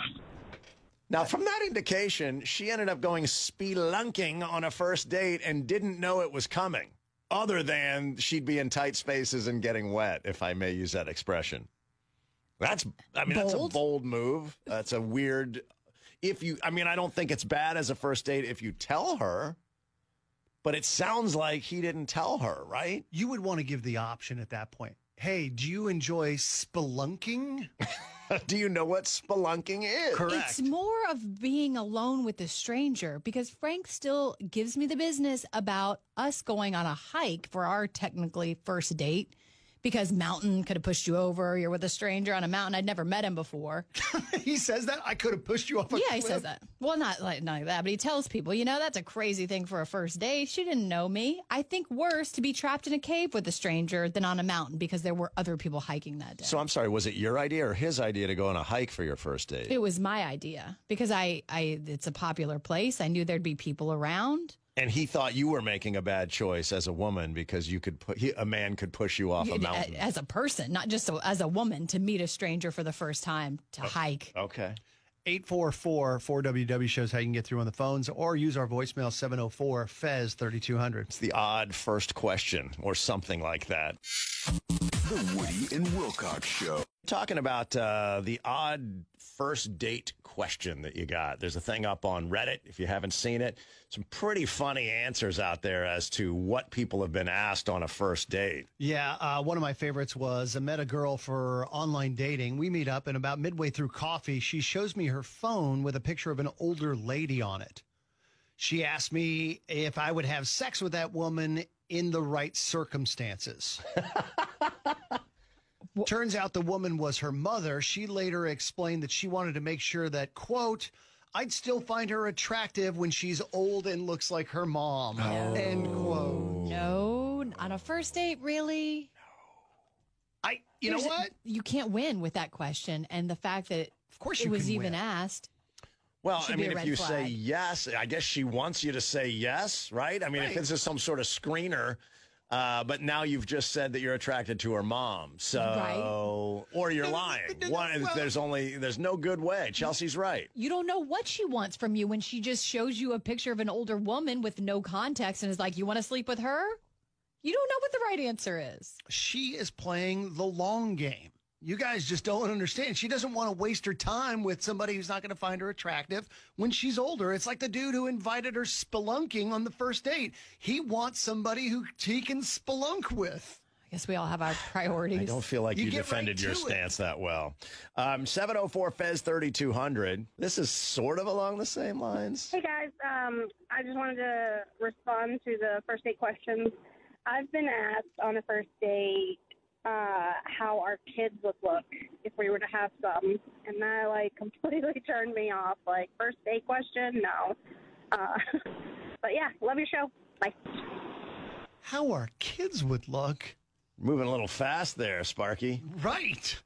Now, from that indication, she ended up going spelunking on a first date and didn't know it was coming, other than she'd be in tight spaces and getting wet, if I may use that expression. That's, I mean, bold. That's a bold move. That's a weird, if you, I mean, I don't think it's bad as a first date if you tell her, but it sounds like he didn't tell her, right? You would want to give the option at that point. Hey, do you enjoy spelunking? Do you know what spelunking is? Correct. It's more of being alone with a stranger because Frank still gives me the business about us going on a hike for our technically first date. Because Mountain could have pushed you over. You're with a stranger on a mountain. I'd never met him before. He says that? I could have pushed you off a yeah, cliff? he says that. Well, not like, not like that, but he tells people, you know, that's a crazy thing for a first date. She didn't know me. I think worse to be trapped in a cave with a stranger than on a mountain because there were other people hiking that day. So I'm sorry, was it your idea or his idea to go on a hike for your first date? It was my idea because I, I it's a popular place. I knew there'd be people around. And he thought you were making a bad choice as a woman because you could put he, a man could push you off a mountain. As a person, not just a, as a woman, to meet a stranger for the first time, to oh, hike. Okay. eight four four, four W W shows how you can get through on the phones or use our voicemail seven oh four Fez thirty-two hundred. It's the odd first question or something like that. The Woody and Wilcox Show. Talking about uh, the odd first date question that you got. There's a thing up on Reddit, if you haven't seen it. Some pretty funny answers out there as to what people have been asked on a first date. Yeah, uh, one of my favorites was I met a girl for online dating. We meet up, and about midway through coffee, she shows me her phone with a picture of an older lady on it. She asked me if I would have sex with that woman in the right circumstances. Turns out the woman was her mother. She later explained that she wanted to make sure that, quote, I'd still find her attractive when she's old and looks like her mom. No. End quote. No, on a first date, really? I, you There's know a- what? you can't win with that question. And the fact that of course it you was can even win. asked. Well, should I be mean, a if red you say flag. yes, I guess she wants you to say yes, right? I mean, Right. if this is some sort of screener, uh, but now you've just said that you're attracted to her mom, so Right. or you're lying. One, well- there's only there's no good way. Chelsea's right. You don't know what she wants from you when she just shows you a picture of an older woman with no context and is like, you want to sleep with her? You don't know what the right answer is. She is playing the long game. You guys just don't understand. She doesn't want to waste her time with somebody who's not going to find her attractive when she's older. It's like the dude who invited her spelunking on the first date. He wants somebody who he can spelunk with. I guess we all have our priorities. I don't feel like You you, get defended right your to it. stance that well. Um, seven oh four Fez thirty-two hundred. This is sort of along the same lines. Hey guys, um, I just wanted to respond to the first date questions. I've been asked on a first date uh, how our kids would look if we were to have some, and that like completely turned me off. Like, first date question, no. Uh, but yeah, love your show. Bye. How our kids would look. Moving a little fast there, Sparky. Right.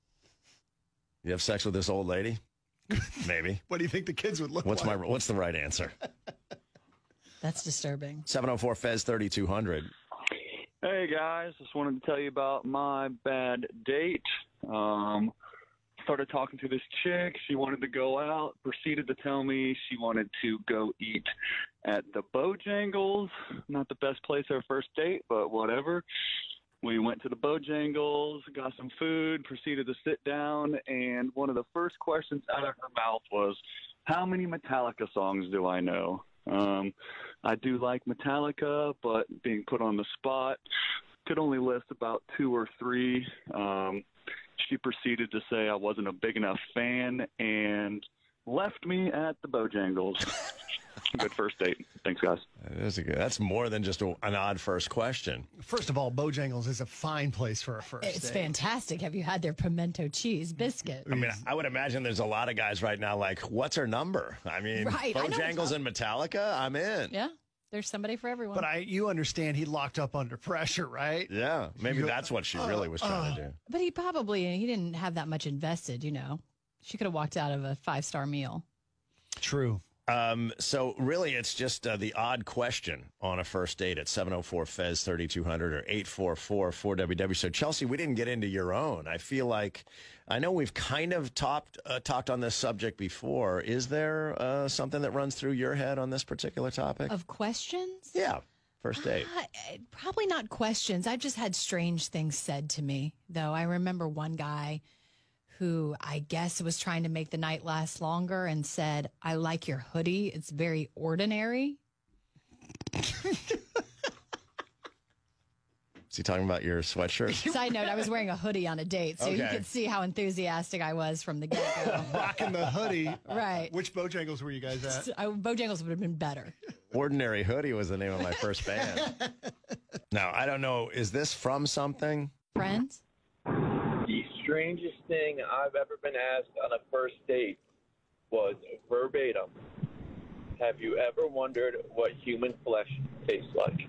You have sex with this old lady? Maybe. What do you think the kids would look What's my like? what's the right answer? That's disturbing. seven oh four Fez thirty-two hundred. Hey guys, just wanted to tell you about my bad date. Um, started talking to this chick. She wanted to go out, proceeded to tell me she wanted to go eat at the Bojangles. Not the best place for a first date, but whatever. We went to the Bojangles, got some food, proceeded to sit down, and one of the first questions out of her mouth was, how many Metallica songs do I know? Um, I do like Metallica, but being put on the spot, could only list about two or three. Um, she proceeded to say I wasn't a big enough fan and left me at the Bojangles. Good first date. Thanks, guys. That is a good. That's more than just a, an odd first question. First of all, Bojangles is a fine place for a first It's date. fantastic. Have you had their pimento cheese biscuit? I mean, I would imagine there's a lot of guys right now like, what's her number? I mean, Right, I know Bojangles it's- and Metallica, I'm in. Yeah, there's somebody for everyone. But I, you understand he locked up under pressure, right? Yeah, maybe You- that's what she really was trying to do. But he probably he didn't have that much invested, you know. She could have walked out of a five star meal. True. Um, so really, it's just uh, the odd question on a first date at seven oh four Fez thirty-two hundred or eight four four four W W. So Chelsea, we didn't get into your own. I feel like I know we've kind of talked uh, talked on this subject before. Is there uh, something that runs through your head on this particular topic? Of questions? Yeah, first date. Uh, probably not questions. I've just had strange things said to me, though. I remember one guy who I guess was trying to make the night last longer and said, I like your hoodie. It's very ordinary. Is he talking about your sweatshirt? Side note, I was wearing a hoodie on a date, so you Okay. could see how enthusiastic I was from the get-go. Rocking the hoodie. Right. Which Bojangles were you guys at? I, Bojangles would have been better. Ordinary Hoodie was the name of my first band. Now, I don't know. Is this from something? Friends? The strangest thing I've ever been asked on a first date was verbatim, have you ever wondered what human flesh tastes like?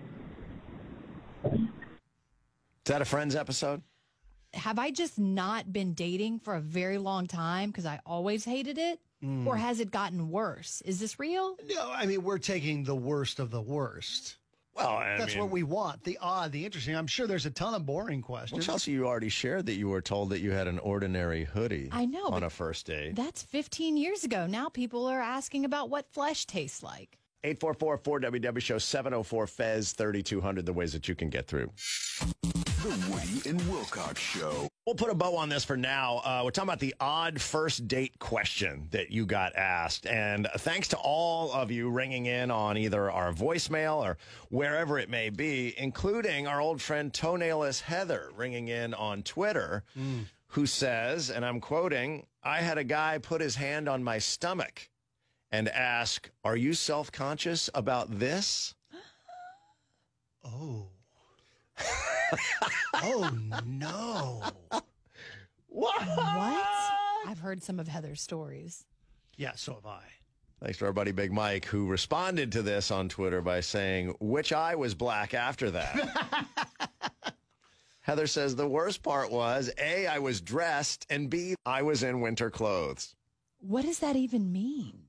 Is that a Friends episode? Have I just not been dating for a very long time because I always hated it? Mm. Or has it gotten worse? Is this real? No, I mean, we're taking the worst of the worst. Well, I That's mean- what we want. The odd, the interesting. I'm sure there's a ton of boring Well, questions. Chelsea, you already shared that you were told that you had an ordinary hoodie I know, on but a first date. That's fifteen years ago. Now people are asking about what flesh tastes like. eight four four four W W show seven oh four Fez thirty-two hundred, the ways that you can get through. The Woody and Wilcox Show. We'll put a bow on this for now. Uh, we're talking about the odd first date question that you got asked. And thanks to all of you ringing in on either our voicemail or wherever it may be, including our old friend Toenailless Heather ringing in on Twitter, Mm. who says, and I'm quoting, I had a guy put his hand on my stomach Oh. and ask, are you self-conscious about this? Oh. Oh, no. What? What? I've heard some of Heather's stories. Yeah, so have I. Thanks to our buddy Big Mike, who responded to this on Twitter by saying, which eye was black after that? Heather says the worst part was, A, I was dressed, and B, I was in winter clothes. What does that even mean?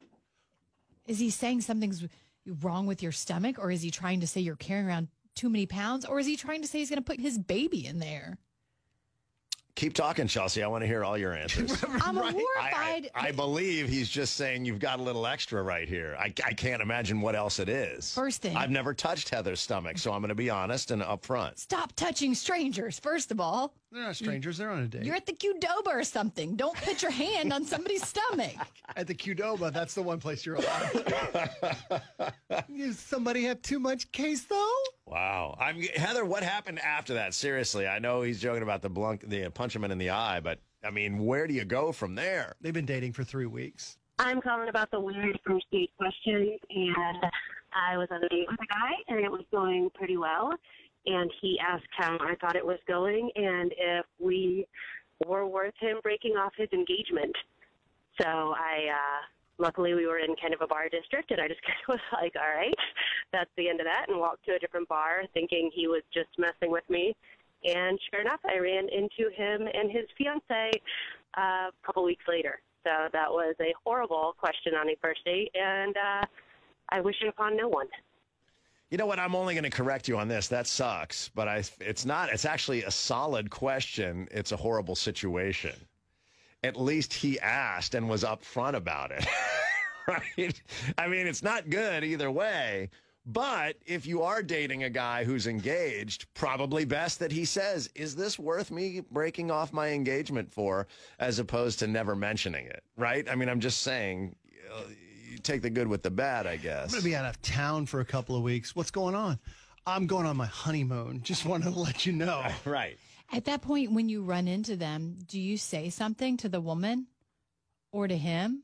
Is he saying something's wrong with your stomach, or is he trying to say you're carrying around too many pounds, or is he trying to say he's going to put his baby in there? Keep talking, Chelsea. I want to hear all your answers. I'm Right. horrified. I, I, I believe he's just saying you've got a little extra right here. I, I can't imagine what else it is. First thing. I've never touched Heather's stomach, so I'm going to be honest and upfront. Stop touching strangers, first of all. They're not strangers. They're on a date. You're at the Qdoba or something. Don't put your hand on somebody's stomach. At the Qdoba, that's the one place you're allowed. Does somebody have too much queso? Wow. I'm Heather, what happened after that? Seriously, I know he's joking about the blunk, the uh, punch him in the eye, but I mean, where do you go from there? They've been dating for three weeks. I'm calling about the weird first date question, and I was on a date with a guy, and it was going pretty well. And he asked how I thought it was going, and if we were worth him breaking off his engagement. So I, uh, luckily we were in kind of a bar district, and I just kind of was like, all right, that's the end of that, and walked to a different bar thinking he was just messing with me. And sure enough, I ran into him and his fiancée uh, a couple weeks later. So that was a horrible question on a first date, and uh, I wish it upon no one. You know what? I'm only going to correct you on this. That sucks, but I, it's not. It's actually a solid question. It's a horrible situation. At least he asked and was upfront about it, right? I mean, it's not good either way. But if you are dating a guy who's engaged, probably best that he says, is this worth me breaking off my engagement for, as opposed to never mentioning it, right? I mean, I'm just saying, uh, you take the good with the bad, I guess. I'm going to be out of town for a couple of weeks. What's going on? I'm going on my honeymoon. Just wanted to let you know. Right. At that point, when you run into them, do you say something to the woman or to him?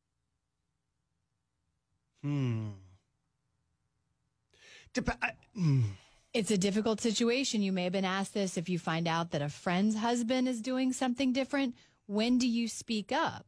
Hmm. Dep- I, mm. It's a difficult situation. You may have been asked this if you find out that a friend's husband is doing something different. When do you speak up?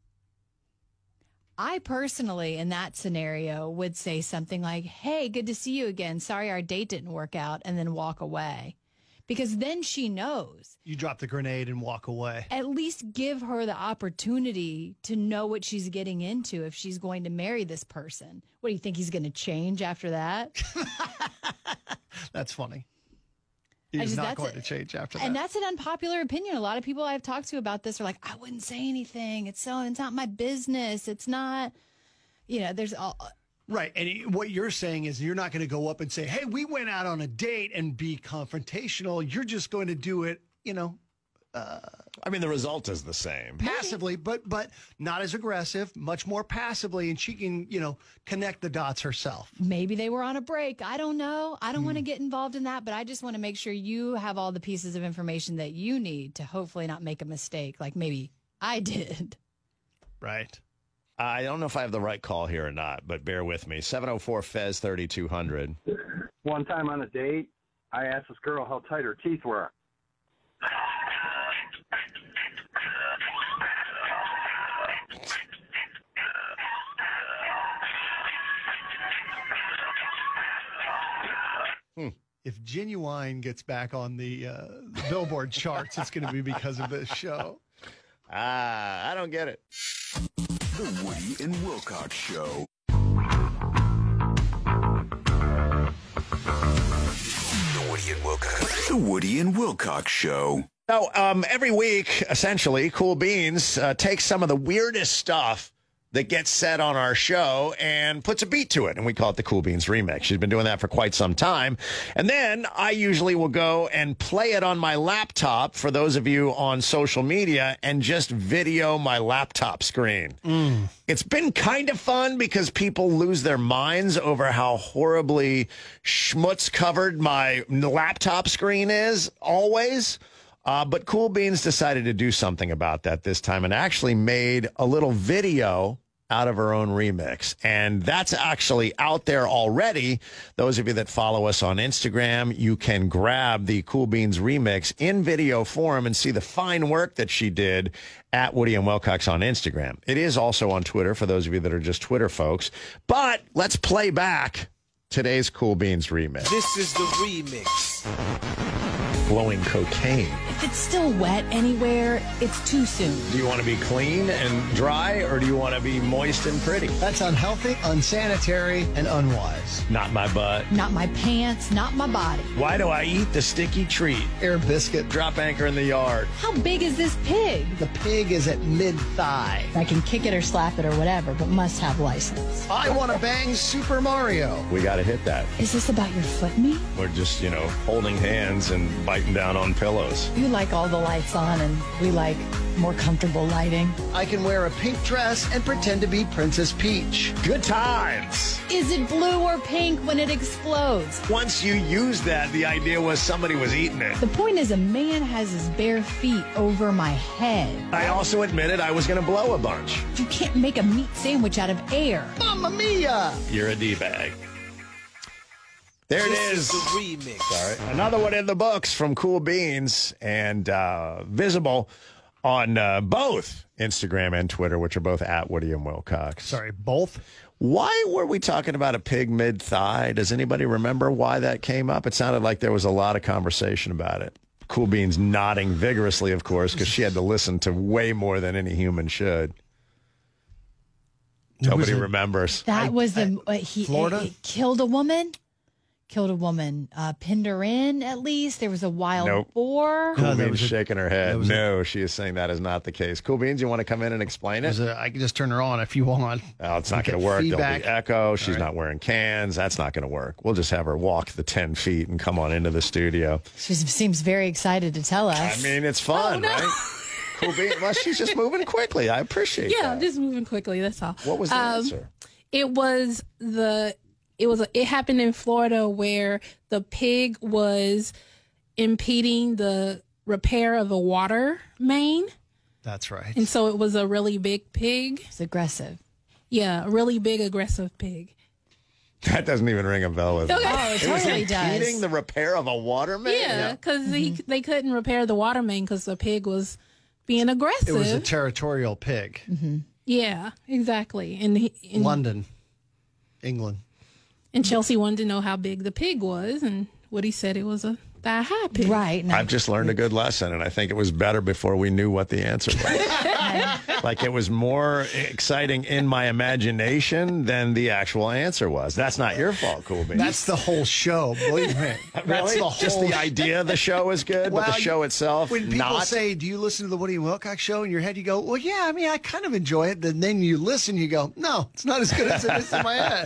I personally, in that scenario, would say something like, hey, good to see you again. Sorry our date didn't work out, and then walk away. Because then she knows. You drop the grenade and walk away. At least give her the opportunity to know what she's getting into if she's going to marry this person. What, do you think he's going to change after that? That's funny. I He's just- not that's going a- to change after that. And that's an unpopular opinion. A lot of people I've talked to about this are like, I wouldn't say anything. It's so, it's not my business. It's not, you know, there's all. Right. And he- what you're saying is you're not going to go up and say, hey, we went out on a date and be confrontational. You're just going to do it, you know. Uh, I mean, the result is the same. Passively, but but not as aggressive, much more passively. And she can, you know, connect the dots herself. Maybe they were on a break. I don't know. I don't want to get involved in that, but I just want to make sure you have all the pieces of information that you need to hopefully not make a mistake like maybe I did. Right. I don't know if I have the right call here or not, but bear with me. seven oh four F E Z thirty-two hundred. One time on a date, I asked this girl how tight her teeth were. Hmm. If Genuine gets back on the, uh, the Billboard charts, it's going to be because of this show. Ah, I don't get it. The Woody and Wilcox Show. The Woody and Wilcox. The Woody and Wilcox Show. So um, every week, essentially, Cool Beans uh, takes some of the weirdest stuff that gets said on our show and puts a beat to it, and we call it the Cool Beans Remix. She's been doing that for quite some time. And then I usually will go and play it on my laptop for those of you on social media and just video my laptop screen. Mm. It's been kind of fun because people lose their minds over how horribly schmutz covered my laptop screen is always. Uh, but Cool Beans decided to do something about that this time and actually made a little video out of her own remix. And that's actually out there already. Those of you that follow us on Instagram, you can grab the Cool Beans remix in video form and see the fine work that she did at Woody and Wilcox on Instagram. It is also on Twitter for those of you that are just Twitter folks. But let's play back today's Cool Beans remix. This is the remix. Blowing cocaine. If it's still wet anywhere, it's too soon. Do you want to be clean and dry, or do you want to be moist and pretty? That's unhealthy, unsanitary, and unwise. Not my butt. Not my pants, not my body. Why do I eat the sticky treat? Air biscuit. Drop anchor in the yard. How big is this pig? The pig is at mid-thigh. I can kick it or slap it or whatever, but must have license. I want to bang Super Mario. We got to hit that. Is this about your foot meat? We're just, you know, holding hands and biting down on pillows. You like all the lights on, and we like more comfortable lighting. I can wear a pink dress and pretend to be Princess Peach. Good times. Is it blue or pink when it explodes? Once you use that, the idea was somebody was eating it. The point is, a man has his bare feet over my head. I also admitted I was going to blow a bunch. You can't make a meat sandwich out of air. Mamma mia! You're a D-bag. There it This is. is the remix. Sorry. Another one in the books from Cool Beans and uh, visible on uh, both Instagram and Twitter, which are both at Woody and Wilcox. Sorry, both? Why were we talking about a pig mid-thigh? Does anybody remember why that came up? It sounded like there was a lot of conversation about it. Cool Beans nodding vigorously, of course, because she had to listen to way more than any human should. Nobody remembers. That I- was the I- uh, he, Florida? he killed a woman. Killed a woman, uh, pinned her in. At least there was a wild Nope. boar. Cool No, there Beans was a- shaking her there head. was a- No, she is saying that is not the case. Cool Beans, you want to come in and explain it? There's a- I can just turn her on if you want. Oh, it's not You going to get work. feedback. There'll be echo. She's All right. not wearing cans. That's not going to work. We'll just have her walk the ten feet and come on into the studio. She seems very excited to tell us. I mean, it's fun, Oh, no. right? Cool Beans. Well, she's just moving quickly. I appreciate Yeah, that. I'm just moving quickly. That's all. What was the Um, answer? It was the. It was. It happened in Florida where the pig was impeding the repair of a water main, That's right. and so it was a really big pig. It's aggressive. Yeah, a really big aggressive pig. That doesn't even ring a bell with me. Okay. Oh, it It was totally does. impeding the repair of a water main? Yeah, because they Mm-hmm. they couldn't repair the water main because the pig was being aggressive. It was a territorial pig. yeah, exactly. And he, and, London, England. and Chelsea wanted to know how big the pig was, and Woody said it was a thigh high pig. Right. Now, I've just learned a good lesson, and I think it was better before we knew what the answer was. Like, it was more exciting in my imagination than the actual answer was. That's not your fault, Cool Beans. That's the whole show, believe me. That's Really? the whole Just the idea of the show is good, but the Well, show itself, When people not. say, do you listen to the Woody and Wilcox show? In your head, you go, well, yeah, I mean, I kind of enjoy it. And then you listen, you go, no, it's not as good as it is in my head.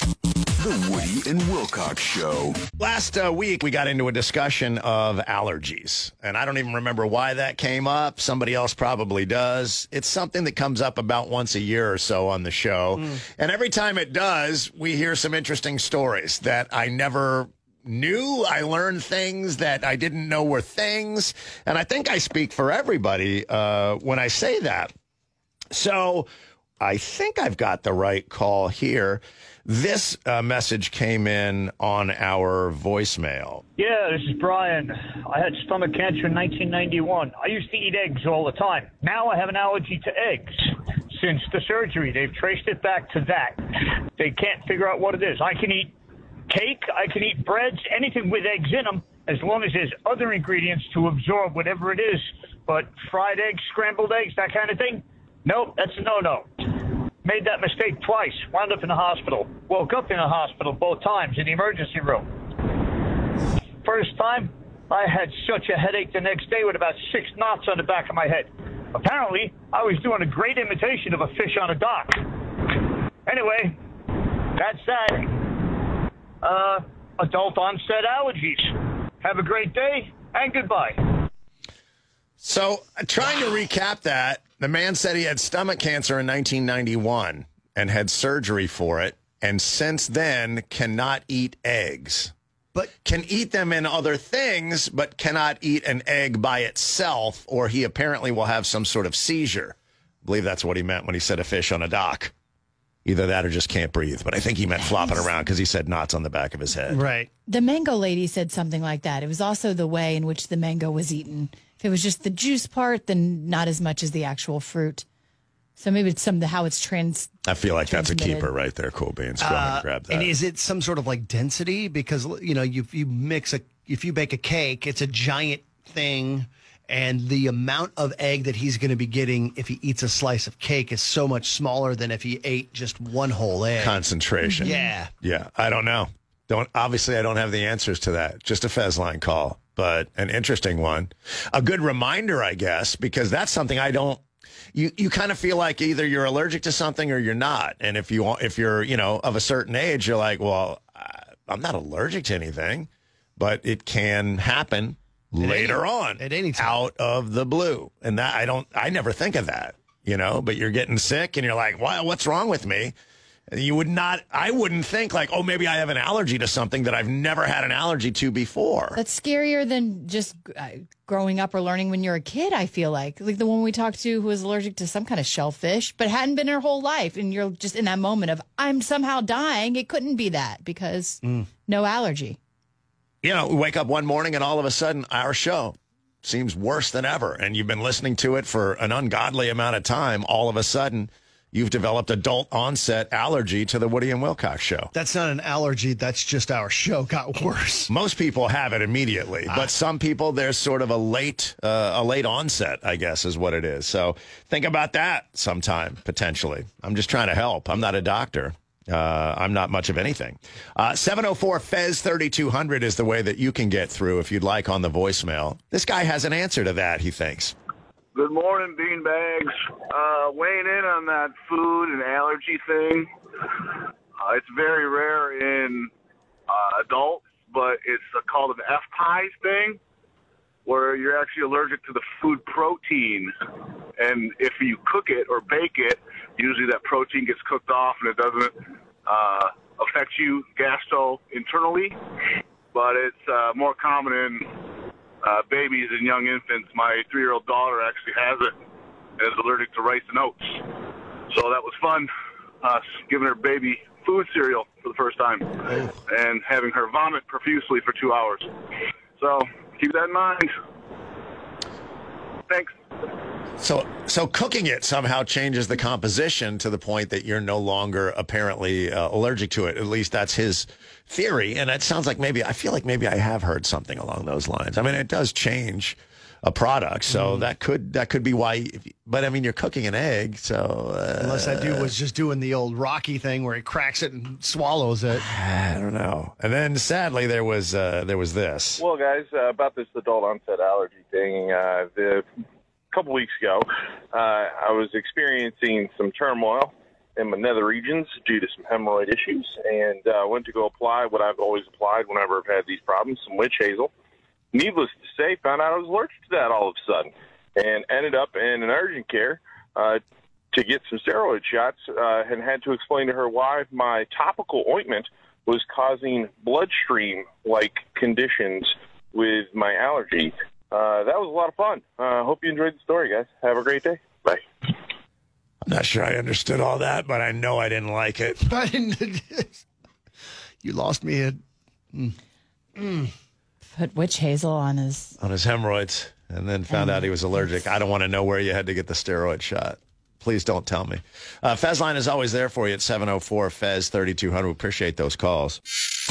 The Woody and Wilcox Show. Last uh, week, we got into a discussion of allergies, and I don't even remember why that came up. Somebody else probably does. It's something that comes up about once a year or so on the show, and every time it does, we hear some interesting stories that I never knew. I learned things that I didn't know were things, and I think I speak for everybody uh, when I say that. So I think I've got the right call here. This uh, message came in on our voicemail. Yeah, this is Brian. I had stomach cancer in nineteen ninety-one. I used to eat eggs all the time. Now I have an allergy to eggs. Since the surgery, they've traced it back to that. They can't figure out what it is. I can eat cake, I can eat breads, anything with eggs in them, as long as there's other ingredients to absorb whatever it is. But fried eggs, scrambled eggs, that kind of thing, nope, that's a no-no. Made that mistake twice. Wound up in the hospital. Woke up in the hospital both times in the emergency room. First time, I had such a headache the next day with about six knots on the back of my head. Apparently, I was doing a great imitation of a fish on a dock. Anyway, that's that. Uh, adult onset allergies. Have a great day and goodbye. So, uh, trying to recap that, the man said he had stomach cancer in nineteen ninety-one and had surgery for it, and since then cannot eat eggs. But can eat them in other things, but cannot eat an egg by itself, or he apparently will have some sort of seizure. I believe that's what he meant when he said a fish on a dock. Either that or just can't breathe. But I think he meant flopping around because he said knots on the back of his head. Right. The mango lady said something like that. It was also the way in which the mango was eaten. If it was just the juice part, then not as much as the actual fruit. So maybe it's some of the, how it's trans. I feel like that's a transmitted. keeper right there. Cool beans. Go ahead Uh, and grab that. And is it some sort of like density? Because, you know, you, you mix a, if you bake a cake, it's a giant thing. And the amount of egg that he's going to be getting if he eats a slice of cake is so much smaller than if he ate just one whole egg. Concentration. Yeah. Yeah. I don't know. Don't obviously I don't have the answers to that. Just a Fez line call, but an interesting one. A good reminder, I guess, because that's something I don't. You you kind of feel like either you're allergic to something or you're not. And if you if you're you know of a certain age, you're like, well, I'm not allergic to anything, but it can happen later any, on at any time. Out of the blue. And that I don't I never think of that, you know, but you're getting sick and you're like, wow, what's wrong with me? You would not, I wouldn't think like, oh, maybe I have an allergy to something that I've never had an allergy to before. That's scarier than just uh, growing up or learning when you're a kid, I feel like. Like the one we talked to who was allergic to some kind of shellfish, but hadn't been her whole life. And you're just in that moment of, I'm somehow dying. It couldn't be that because Mm. no allergy. You know, we wake up one morning and all of a sudden our show seems worse than ever. And you've been listening to it for an ungodly amount of time. All of a sudden, you've developed adult onset allergy to the Woody and Wilcox show. That's not an allergy. That's just our show got worse. Most people have it immediately, but some people, there's sort of a late, uh, a late onset, I guess, is what it is. So think about that sometime, potentially. I'm just trying to help. I'm not a doctor. Uh, I'm not much of anything. Uh, seven oh four Fez thirty-two hundred is the way that you can get through if you'd like on the voicemail. This guy has an answer to that, he thinks. Good morning, beanbags. Uh, weighing in on that food and allergy thing. Uh, it's very rare in uh, adults, but it's uh, called an F P I S thing, where you're actually allergic to the food protein. And if you cook it or bake it, usually that protein gets cooked off and it doesn't uh, affect you gastro-internally. But it's uh, more common in Uh, babies and young infants. My three-year-old daughter actually has it and is allergic to rice and oats. So that was fun, uh, giving her baby food cereal for the first time and having her vomit profusely for two hours. So keep that in mind. Thanks. So, so cooking it somehow changes the composition to the point that you're no longer apparently uh, allergic to it. At least that's his theory. And it sounds like maybe, I feel like maybe I have heard something along those lines. I mean, it does change a product. So Mm. that could, that could be why, if, but I mean, you're cooking an egg. So uh, Unless that dude was just doing the old Rocky thing where he cracks it and swallows it. I don't know. And then sadly, there was, uh, there was this. Well, guys, uh, about this adult onset allergy thing, uh, the a couple weeks ago, uh, I was experiencing some turmoil in my nether regions due to some hemorrhoid issues, and uh, went to go apply what I've always applied whenever I've had these problems, some witch hazel. Needless to say, found out I was allergic to that all of a sudden, and ended up in an urgent care uh, to get some steroid shots, uh, and had to explain to her why my topical ointment was causing bloodstream-like conditions with my allergy. Uh, that was a lot of fun. I uh, hope you enjoyed the story, guys. Have a great day. Bye. I'm not sure I understood all that, but I know I didn't like it. I didn't. You lost me at. Mm. Mm. Put witch hazel on his on his hemorrhoids, and then found out he was allergic. I don't want to know where you had to get the steroid shot. Please don't tell me. Uh, Fezline is always there for you at seven oh four Fez thirty-two hundred. We appreciate those calls.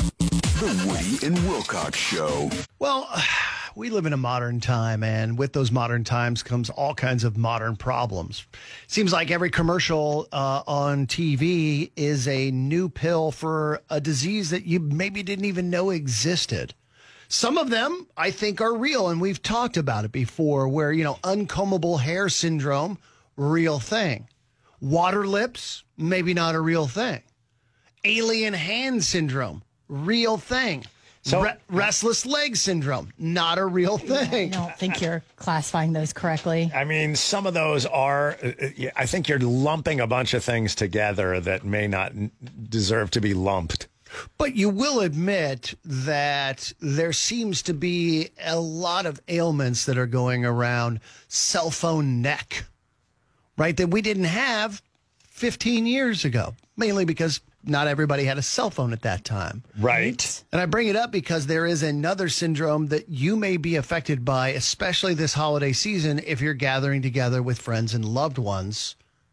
The Woody and Wilcox Show. Well, we live in a modern time, and with those modern times comes all kinds of modern problems. Seems like every commercial uh, on T V is a new pill for a disease that you maybe didn't even know existed. Some of them, I think, are real, and we've talked about it before, where, you know, uncombable hair syndrome, real thing. Water lips, maybe not a real thing. Alien hand syndrome, real thing. So, Re- restless leg syndrome, not a real thing. I don't think you're classifying those correctly. I mean, some of those are, uh, I think you're lumping a bunch of things together that may not n- deserve to be lumped. But you will admit that there seems to be a lot of ailments that are going around cell phone neck, right? That we didn't have fifteen years ago. mainly because not everybody had a cell phone at that time. Right. And I bring it up because there is another syndrome that you may be affected by, especially this holiday season, if you're gathering together with friends and loved ones.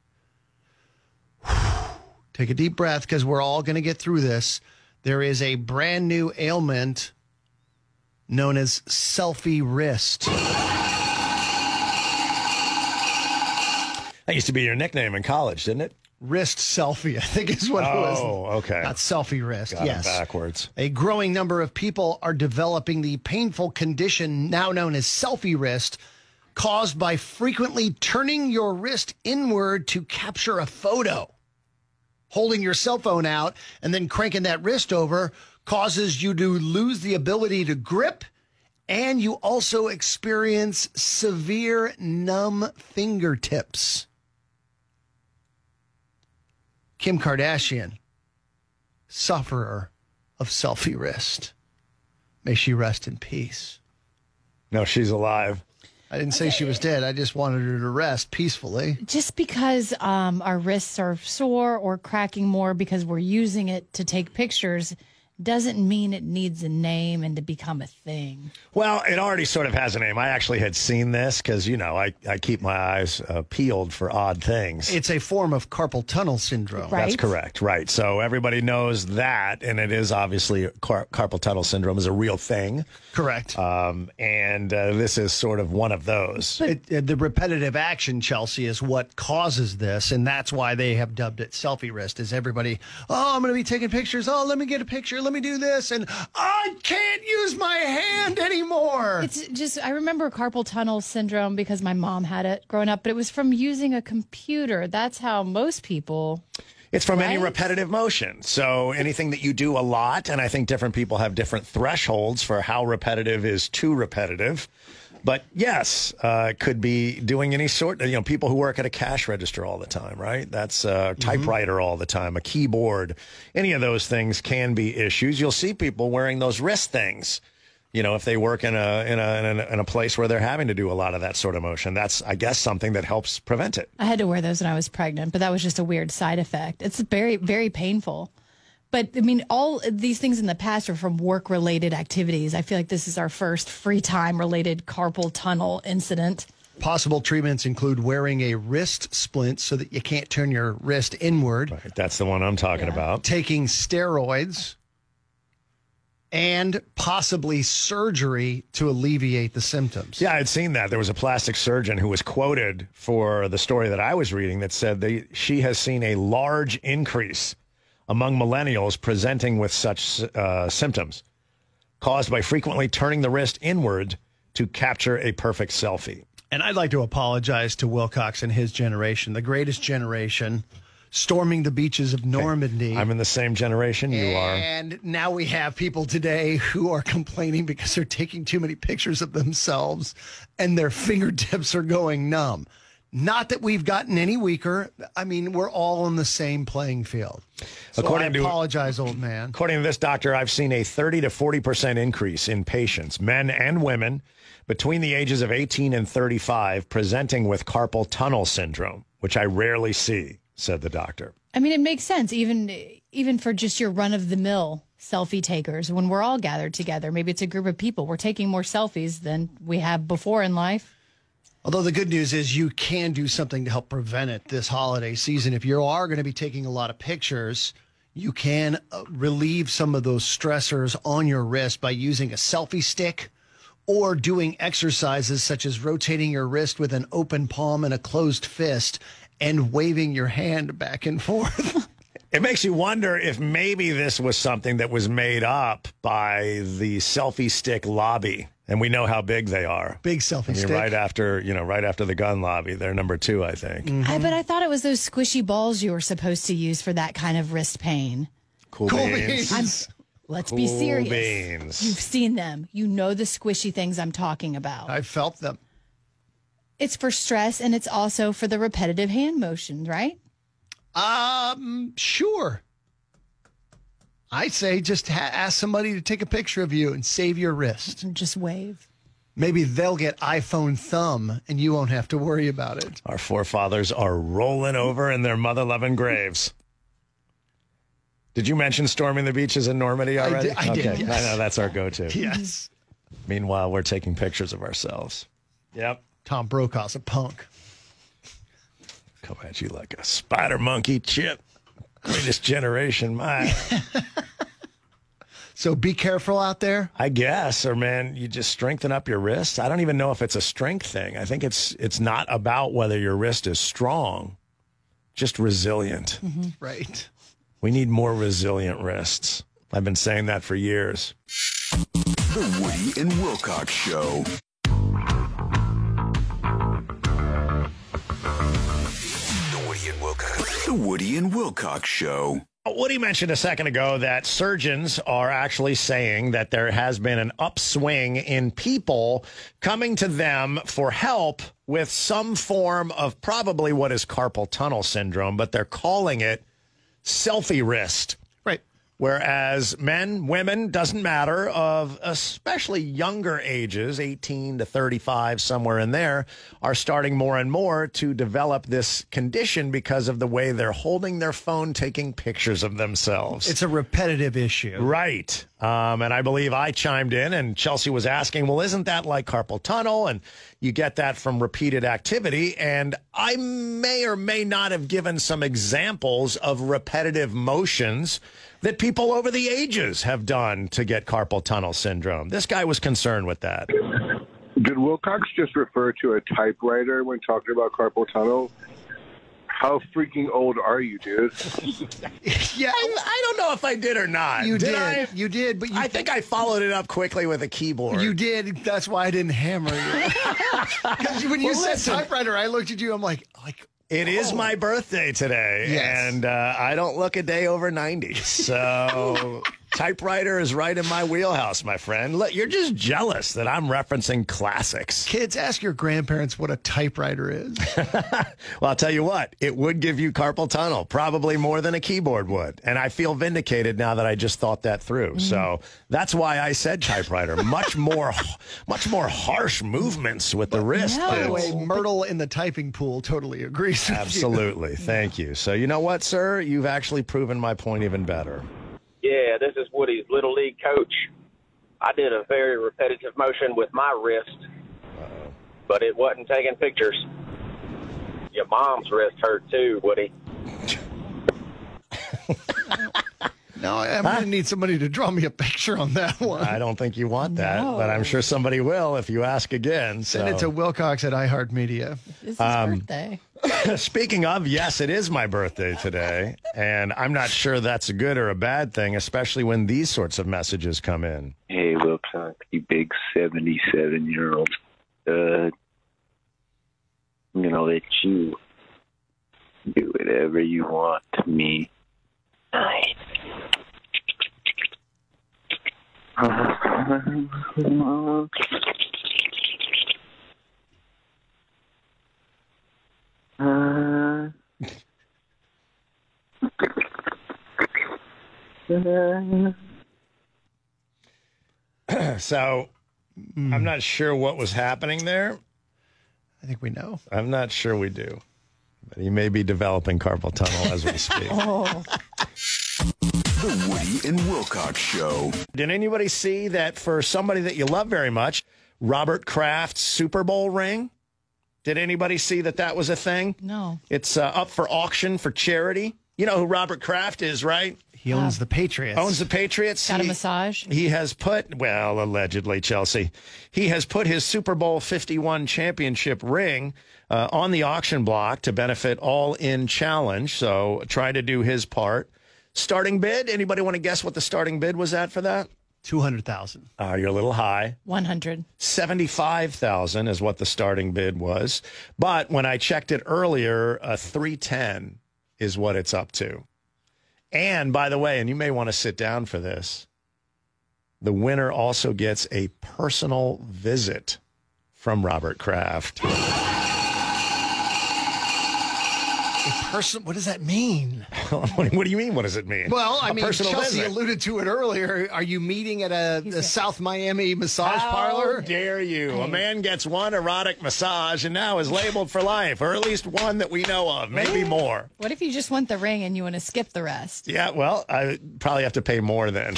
Take a deep breath, because we're all going to get through this. There is a brand new ailment known as selfie wrist. That used to be your nickname in college, didn't it? Wrist selfie, I think is what oh, it was. Oh, okay. Not selfie wrist, Got yes. it backwards. A growing number of people are developing the painful condition now known as selfie wrist, caused by frequently turning your wrist inward to capture a photo. Holding your cell phone out and then cranking that wrist over causes you to lose the ability to grip, and you also experience severe numb fingertips. Kim Kardashian, sufferer of selfie wrist. May she rest in peace. No, she's alive. I didn't say she was dead. I just wanted her to rest peacefully. Just because um, our wrists are sore or cracking more because we're using it to take pictures doesn't mean it needs a name and to become a thing. Well, it already sort of has a name. I actually had seen this because, you know, I, I keep my eyes uh, peeled for odd things. It's a form of carpal tunnel syndrome. Right. That's correct. Right. So everybody knows that. And it is obviously car- carpal tunnel syndrome is a real thing. Correct. Um, and uh, this is sort of one of those. It, uh, the repetitive action, Chelsea, is what causes this. And that's why they have dubbed it selfie wrist. Is everybody, oh, I'm going to be taking pictures. Oh, let me get a picture. Let me do this. And I can't use my hand anymore. It's just, I remember carpal tunnel syndrome because my mom had it growing up, but it was from using a computer. That's how most people... It's from right? any repetitive motion. So anything that you do a lot, and I think different people have different thresholds for how repetitive is too repetitive. But yes, uh, it could be doing any sort, you know, people who work at a cash register all the time, right? That's a typewriter mm-hmm. all the time, a keyboard. Any of those things can be issues. You'll see people wearing those wrist things. You know, if they work in a, in a in a in a place where they're having to do a lot of that sort of motion, that's, I guess, something that helps prevent it. I had to wear those when I was pregnant, but that was just a weird side effect. It's very, very painful. But, I mean, all these things in the past are from work-related activities. I feel like this is our first free time-related carpal tunnel incident. Possible treatments include wearing a wrist splint so that you can't turn your wrist inward. Right, that's the one I'm talking yeah. about. Taking steroids. And possibly surgery to alleviate the symptoms. Yeah, I'd seen that. There was a plastic surgeon who was quoted for the story that I was reading that said that she has seen a large increase among millennials presenting with such uh, symptoms caused by frequently turning the wrist inward to capture a perfect selfie. And I'd like to apologize to Wilcox and his generation, the greatest generation, storming the beaches of Normandy. Hey, I'm in the same generation you and are. And now we have people today who are complaining because they're taking too many pictures of themselves and their fingertips are going numb. Not that we've gotten any weaker. I mean, we're all on the same playing field. So according I to, apologize, old man. According to this doctor, I've seen a thirty to forty percent increase in patients, men and women, between the ages of eighteen and thirty-five presenting with carpal tunnel syndrome, which I rarely see, said the doctor. I mean, it makes sense, even even for just your run-of-the-mill selfie takers. When we're all gathered together, maybe it's a group of people, we're taking more selfies than we have before in life. Although the good news is you can do something to help prevent it this holiday season. If you are going to be taking a lot of pictures, you can uh, relieve some of those stressors on your wrist by using a selfie stick or doing exercises such as rotating your wrist with an open palm and a closed fist and waving your hand back and forth. It makes you wonder if maybe this was something that was made up by the selfie stick lobby. And we know how big they are. Big selfie I mean, stick. Right after, you know, right after the gun lobby. They're number two, I think. Mm-hmm. I, but I thought it was those squishy balls you were supposed to use for that kind of wrist pain. Cool, cool beans. beans. I'm, let's cool be serious. Beans. You've seen them. You know the squishy things I'm talking about. I've felt them. It's for stress, and it's also for the repetitive hand motion, right? Um, sure. I say just ha- ask somebody to take a picture of you and save your wrist. And just wave. Maybe they'll get iPhone thumb and you won't have to worry about it. Our forefathers are rolling over in their mother-loving graves. Did you mention storming the beaches in Normandy already? I did, I okay. did, yes. I know that's our go-to. Yes. Meanwhile, we're taking pictures of ourselves. Yep. Tom Brokaw's a punk. Come at you like a spider monkey, Chip. Greatest generation, my. So be careful out there. I guess, or man, you just strengthen up your wrists. I don't even know if it's a strength thing. I think it's it's not about whether your wrist is strong, just resilient. Mm-hmm. Right. We need more resilient wrists. I've been saying that for years. The Woody and Wilcox Show. The Woody and Wilcox. The Woody and Wilcox Show. Woody mentioned a second ago that surgeons are actually saying that there has been an upswing in people coming to them for help with some form of probably what is carpal tunnel syndrome, but they're calling it selfie wrist. Right. Whereas men, women, doesn't matter, of especially younger ages, eighteen to thirty-five, somewhere in there, are starting more and more to develop this condition because of the way they're holding their phone, taking pictures of themselves. It's a repetitive issue. Right. Um, and I believe I chimed in and Chelsea was asking, well, isn't that like carpal tunnel? And you get that from repeated activity. And I may or may not have given some examples of repetitive motions that people over the ages have done to get carpal tunnel syndrome. This guy was concerned with that. Did Wilcox just refer to a typewriter when talking about carpal tunnel? How freaking old are you, dude? Yeah, I, I don't know if I did or not. You did. did. I? You did, but you, I think I followed it up quickly with a keyboard. You did. That's why I didn't hammer you. Because when you Well, said listen. typewriter, I looked at you. I'm like, like. It is oh. my birthday today, Yes. and uh, I don't look a day over ninety. So typewriter is right in my wheelhouse, my friend. Look, you're just jealous that I'm referencing classics. Kids, ask your grandparents what a typewriter is. Well, I'll tell you what, it would give you carpal tunnel, probably more than a keyboard would. And I feel vindicated now that I just thought that through. Mm-hmm. So that's why I said typewriter. Much more, much more harsh movements with the wrist. By the dude. way, Myrtle in the typing pool totally agrees with you. Absolutely. Thank you. So you know what, sir? You've actually proven my point even better. Yeah, this is Woody's Little League coach. I did a very repetitive motion with my wrist, Uh-oh. but it wasn't taking pictures. Your mom's wrist hurt too, Woody. No, I'm going to need somebody to draw me a picture on that one. I don't think you want that, No. but I'm sure somebody will if you ask again. Send so. it to Wilcox at iHeartMedia. It's his Um, birthday. Speaking of, yes, it is my birthday today, and I'm not sure that's a good or a bad thing, especially when these sorts of messages come in. Hey, Wilcox, you big seventy-seven-year-old stud. I'm going to let you do whatever you want to me. Nice. Uh, So I'm not sure what was happening there. I think we know. I'm not sure we do. But he may be developing carpal tunnel as we speak. Oh. The Woody and Wilcox Show. Did anybody see that for somebody that you love very much, Robert Kraft's Super Bowl ring? Did anybody see that that was a thing? No. It's uh, up for auction for charity. You know who Robert Kraft is, right? He owns the Patriots. Owns the Patriots. Got a He- massage? He has put, well, allegedly, Chelsea, he has put his Super Bowl fifty-one championship ring uh, on the auction block to benefit All In Challenge. So try to do his part. Starting bid, anybody want to guess what the starting bid was at for that? two hundred thousand dollars. Uh, you're a little high. one hundred. seventy-five thousand dollars is what the starting bid was. But when I checked it earlier, uh, three ten is what it's up to. And by the way, and you may want to sit down for this, the winner also gets a personal visit from Robert Kraft. A person. What does that mean? What do you mean? What does it mean? Well, I A mean, personal Chelsea visit. alluded to it earlier. Are you meeting at a, a South Miami massage How parlor? dare you? A man gets one erotic massage and now is labeled for life, or at least one that we know of, maybe more. What if you just want the ring and you want to skip the rest? Yeah, well, I probably have to pay more then.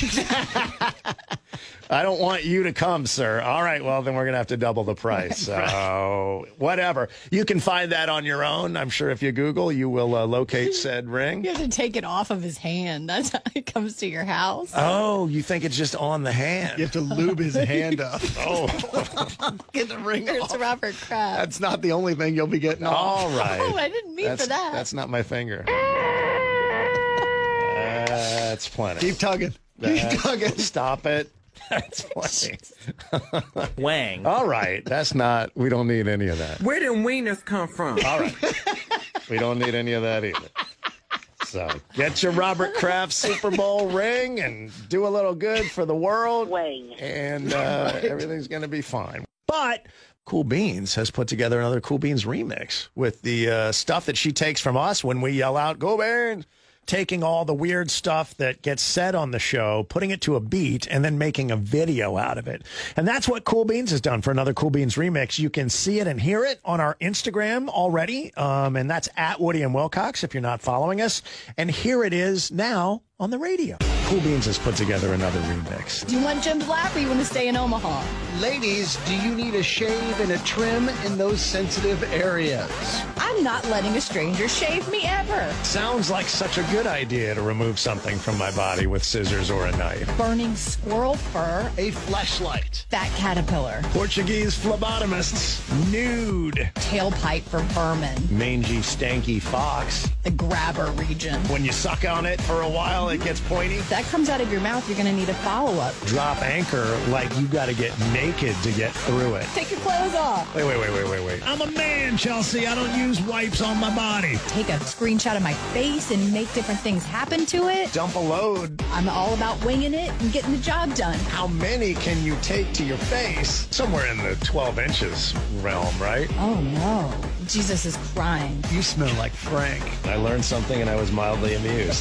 I don't want you to come, sir. All right, well, then we're going to have to double the price. So, whatever. You can find that on your own. I'm sure if you Google, you will uh, locate said ring. You have to take it off of his hand. That's how it comes to your house. Oh, you think it's just on the hand? You have to lube his hand up. Oh. Get the ring There's off. Robert Kraft. That's not the only thing you'll be getting off. All right. Oh, I didn't mean that's, for that. That's not my finger. That's plenty. Keep tugging. Keep That- tugging. Stop it. That's plenty. Wang. All right. That's not, we don't need any of that. Where did wieners come from? All right. We don't need any of that either. So get your Robert Kraft Super Bowl ring and do a little good for the world. Wang. And uh, everything's going to be fine. But Cool Beans has put together another Cool Beans remix with the uh, stuff that she takes from us when we yell out, "Go Beans!" Taking all the weird stuff that gets said on the show, putting it to a beat, and then making a video out of it. And that's what Cool Beans has done for another Cool Beans remix. You can see it and hear it on our Instagram already, um, and that's at Woody and Wilcox if you're not following us. And here it is now on the radio. Cool Beans has put together another remix. Do you want Jim Black or you want to stay in Omaha? Ladies, do you need a shave and a trim in those sensitive areas? I'm not letting a stranger shave me ever. Sounds like such a good idea to remove something from my body with scissors or a knife. Burning squirrel fur. A fleshlight. Fat caterpillar. Portuguese phlebotomists. Nude. Tailpipe for vermin. Mangy, stanky fox. The grabber region. When you suck on it for a while, it gets pointy. If that comes out of your mouth, you're going to need a follow-up. Drop anchor like you got to get naked to get through it. Take your clothes off. Wait, wait, wait, wait, wait, wait. I'm a man, Chelsea. I don't use wipes on my body. Take a screenshot of my face and make different things happen to it. Dump a load. I'm all about winging it and getting the job done. How many can you take to your face? Somewhere in the twelve inches realm, right? Oh, no. Jesus is crying. You smell like Frank. I learned something and I was mildly amused.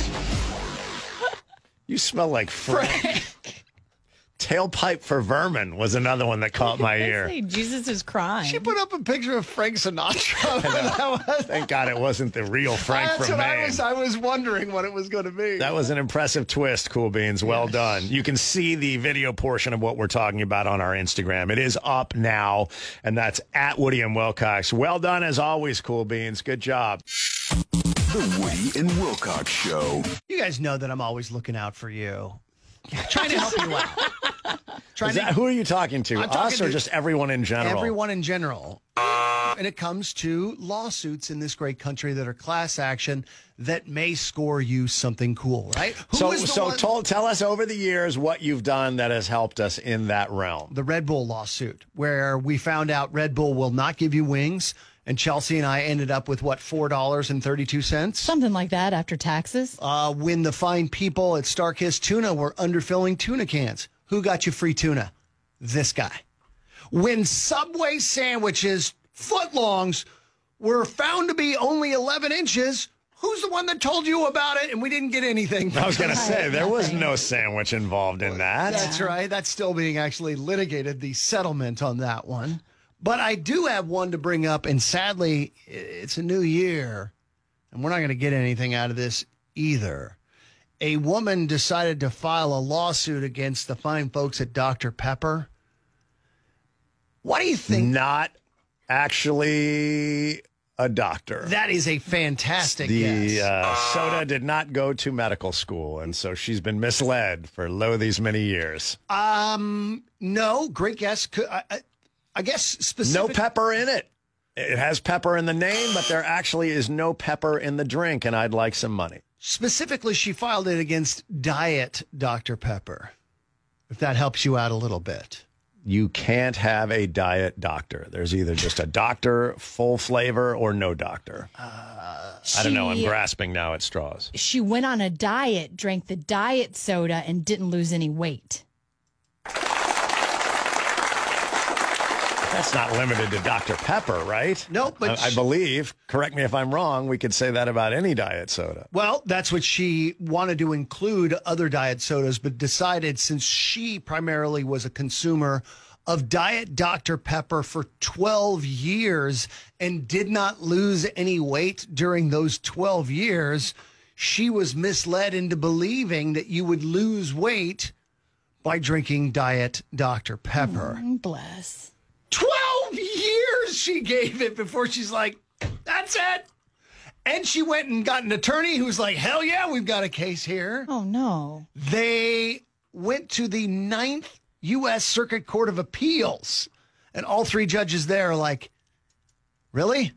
You smell like Frank. Frank. Tailpipe for vermin was another one that caught my ear. Say, Jesus is crying. She put up a picture of Frank Sinatra. That was- Thank God it wasn't the real Frank That's from what Maine. I was, I was wondering what it was going to be. That was an impressive twist, Cool Beans. Well Yes. done. You can see the video portion of what we're talking about on our Instagram. It is up now, and that's at Woody and Wilcox. Well done, as always, Cool Beans. Good job. The Woody and Wilcox Show. You guys know that I'm always looking out for you. Trying to help you out. Trying Is to, that, who are you talking to? I'm talking Us or to just everyone in general? Everyone in general. And it comes to lawsuits in this great country that are class action that may score you something cool, right? Who So, was the so one- tell, tell us over the years what you've done that has helped us in that realm. the Red Bull lawsuit, where we found out Red Bull will not give you wings. And Chelsea and I ended up with, what, four dollars and thirty-two cents? Something like that after taxes. Uh, when the fine people at Starkist Tuna were underfilling tuna cans. Who got you free tuna? This guy. When Subway sandwiches, footlongs, were found to be only eleven inches, who's the one that told you about it and we didn't get anything? I was going to say, there was no sandwich involved in that. That's right. That's still being actually litigated, the settlement on that one. But I do have one to bring up, and sadly, it's a new year, and we're not going to get anything out of this either. A woman decided to file a lawsuit against the fine folks at Doctor Pepper. What do you think? Not actually a doctor. That is a fantastic The guess. uh, soda did not go to medical school, and so she's been misled for lo these many years. Um, no, great guess. Could- I, I, I guess specific. No pepper in it. It has pepper in the name, but there actually is no pepper in the drink, and I'd like some money. Specifically, she filed it against Diet Doctor Pepper, if that helps you out a little bit. You can't have a diet doctor. There's either just a doctor, full flavor, or no doctor. I don't know. I'm She- grasping now at straws. She went on a diet, drank the diet soda, and didn't lose any weight. That's not limited to Doctor Pepper, right? No, but I, I believe, correct me if I'm wrong, we could say that about any diet soda. Well, that's what she wanted to include other diet sodas, but decided since she primarily was a consumer of Diet Doctor Pepper for twelve years and did not lose any weight during those twelve years, she was misled into believing that you would lose weight by drinking Diet Doctor Pepper. Mm, bless. twelve years she gave it before she's like, that's it. And she went and got an attorney who's like, hell yeah, we've got a case here. Oh, no. They went to the Ninth U S Circuit Court of Appeals, and all three judges there are like, really?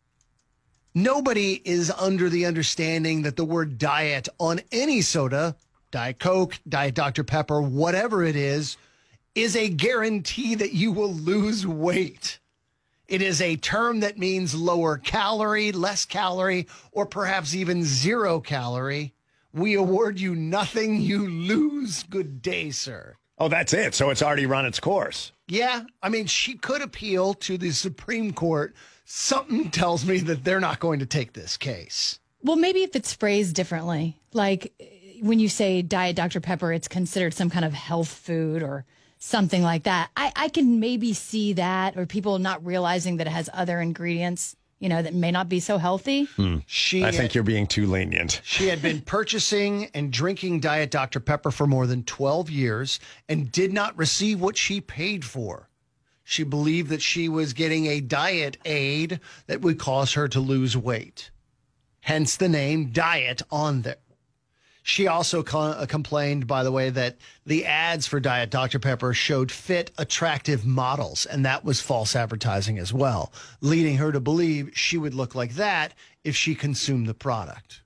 Nobody is under the understanding that the word diet on any soda, Diet Coke, Diet Doctor Pepper, whatever it is, is a guarantee that you will lose weight. It is a term that means lower calorie, less calorie, or perhaps even zero calorie. We award you nothing, you lose. Good day, sir. Oh, that's it. So it's already run its course. Yeah. I mean, she could appeal to the Supreme Court. Something tells me that they're not going to take this case. Well, maybe if it's phrased differently, like when you say Diet Doctor Pepper, it's considered some kind of health food or something like that. I, I can maybe see that, or people not realizing that it has other ingredients, you know, that may not be so healthy. Hmm. She I think had, you're being too lenient. She had been purchasing and drinking Diet Doctor Pepper for more than twelve years and did not receive what she paid for. She believed that she was getting a diet aid that would cause her to lose weight. Hence the name Diet on there. She also co- complained, by the way, that the ads for Diet Doctor Pepper showed fit, attractive models, and that was false advertising as well, leading her to believe she would look like that if she consumed the product.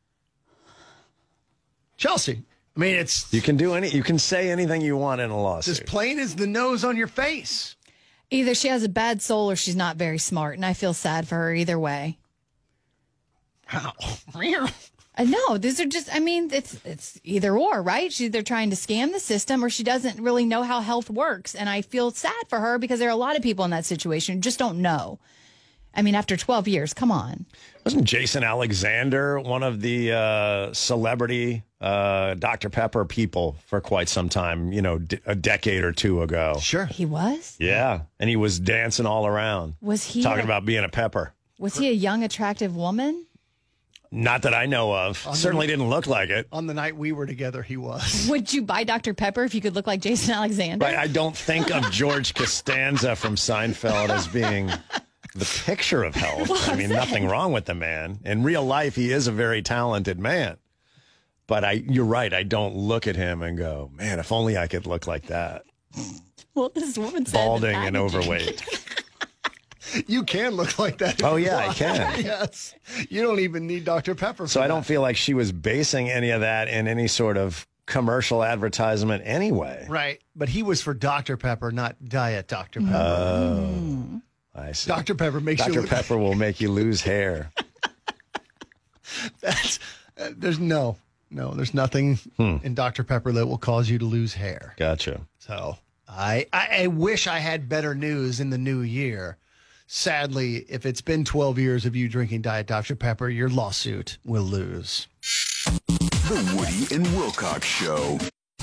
Chelsea, I mean, it's... You can do any. You can say anything you want in a It's lawsuit. as plain as the nose on your face. Either she has a bad soul or she's not very smart, and I feel sad for her either way. How? Uh, no, these are just, I mean, it's it's either or, right? She's either trying to scam the system or she doesn't really know how health works. And I feel sad for her because there are a lot of people in that situation who just don't know. I mean, after twelve years, come on. Wasn't Jason Alexander one of the uh, celebrity uh, Doctor Pepper people for quite some time, you know, d- a decade or two ago? Sure. He was? Yeah. And he was dancing all around. Was he Talking a- about being a pepper. Was he a young, attractive woman? Not that I know of. On the- Certainly didn't look like it. On the night we were together, he was. Would you buy Doctor Pepper if you could look like Jason Alexander? Right. I don't think of George Costanza from Seinfeld as being the picture of health. I mean, nothing wrong with the man. In real life, he is a very talented man. But I, you're right. I don't look at him and go, man, if only I could look like that. Well, this woman said Balding that and overweight. You can look like that. if Oh, you yeah, I want. can. Yes. You don't even need Doctor Pepper for So I that. don't feel like she was basing any of that in any sort of commercial advertisement anyway. Right. But he was for Doctor Pepper, not Diet Doctor Pepper. Oh, I see. Doctor Pepper makes you Doctor look- Pepper will make you lose hair. That's, uh, there's no, no, there's nothing Hmm. in Doctor Pepper that will cause you to lose hair. Gotcha. So I, I, I wish I had better news in the new year. Sadly, if it's been twelve years of you drinking Diet Doctor Pepper, your lawsuit will lose. The Woody and Wilcox Show.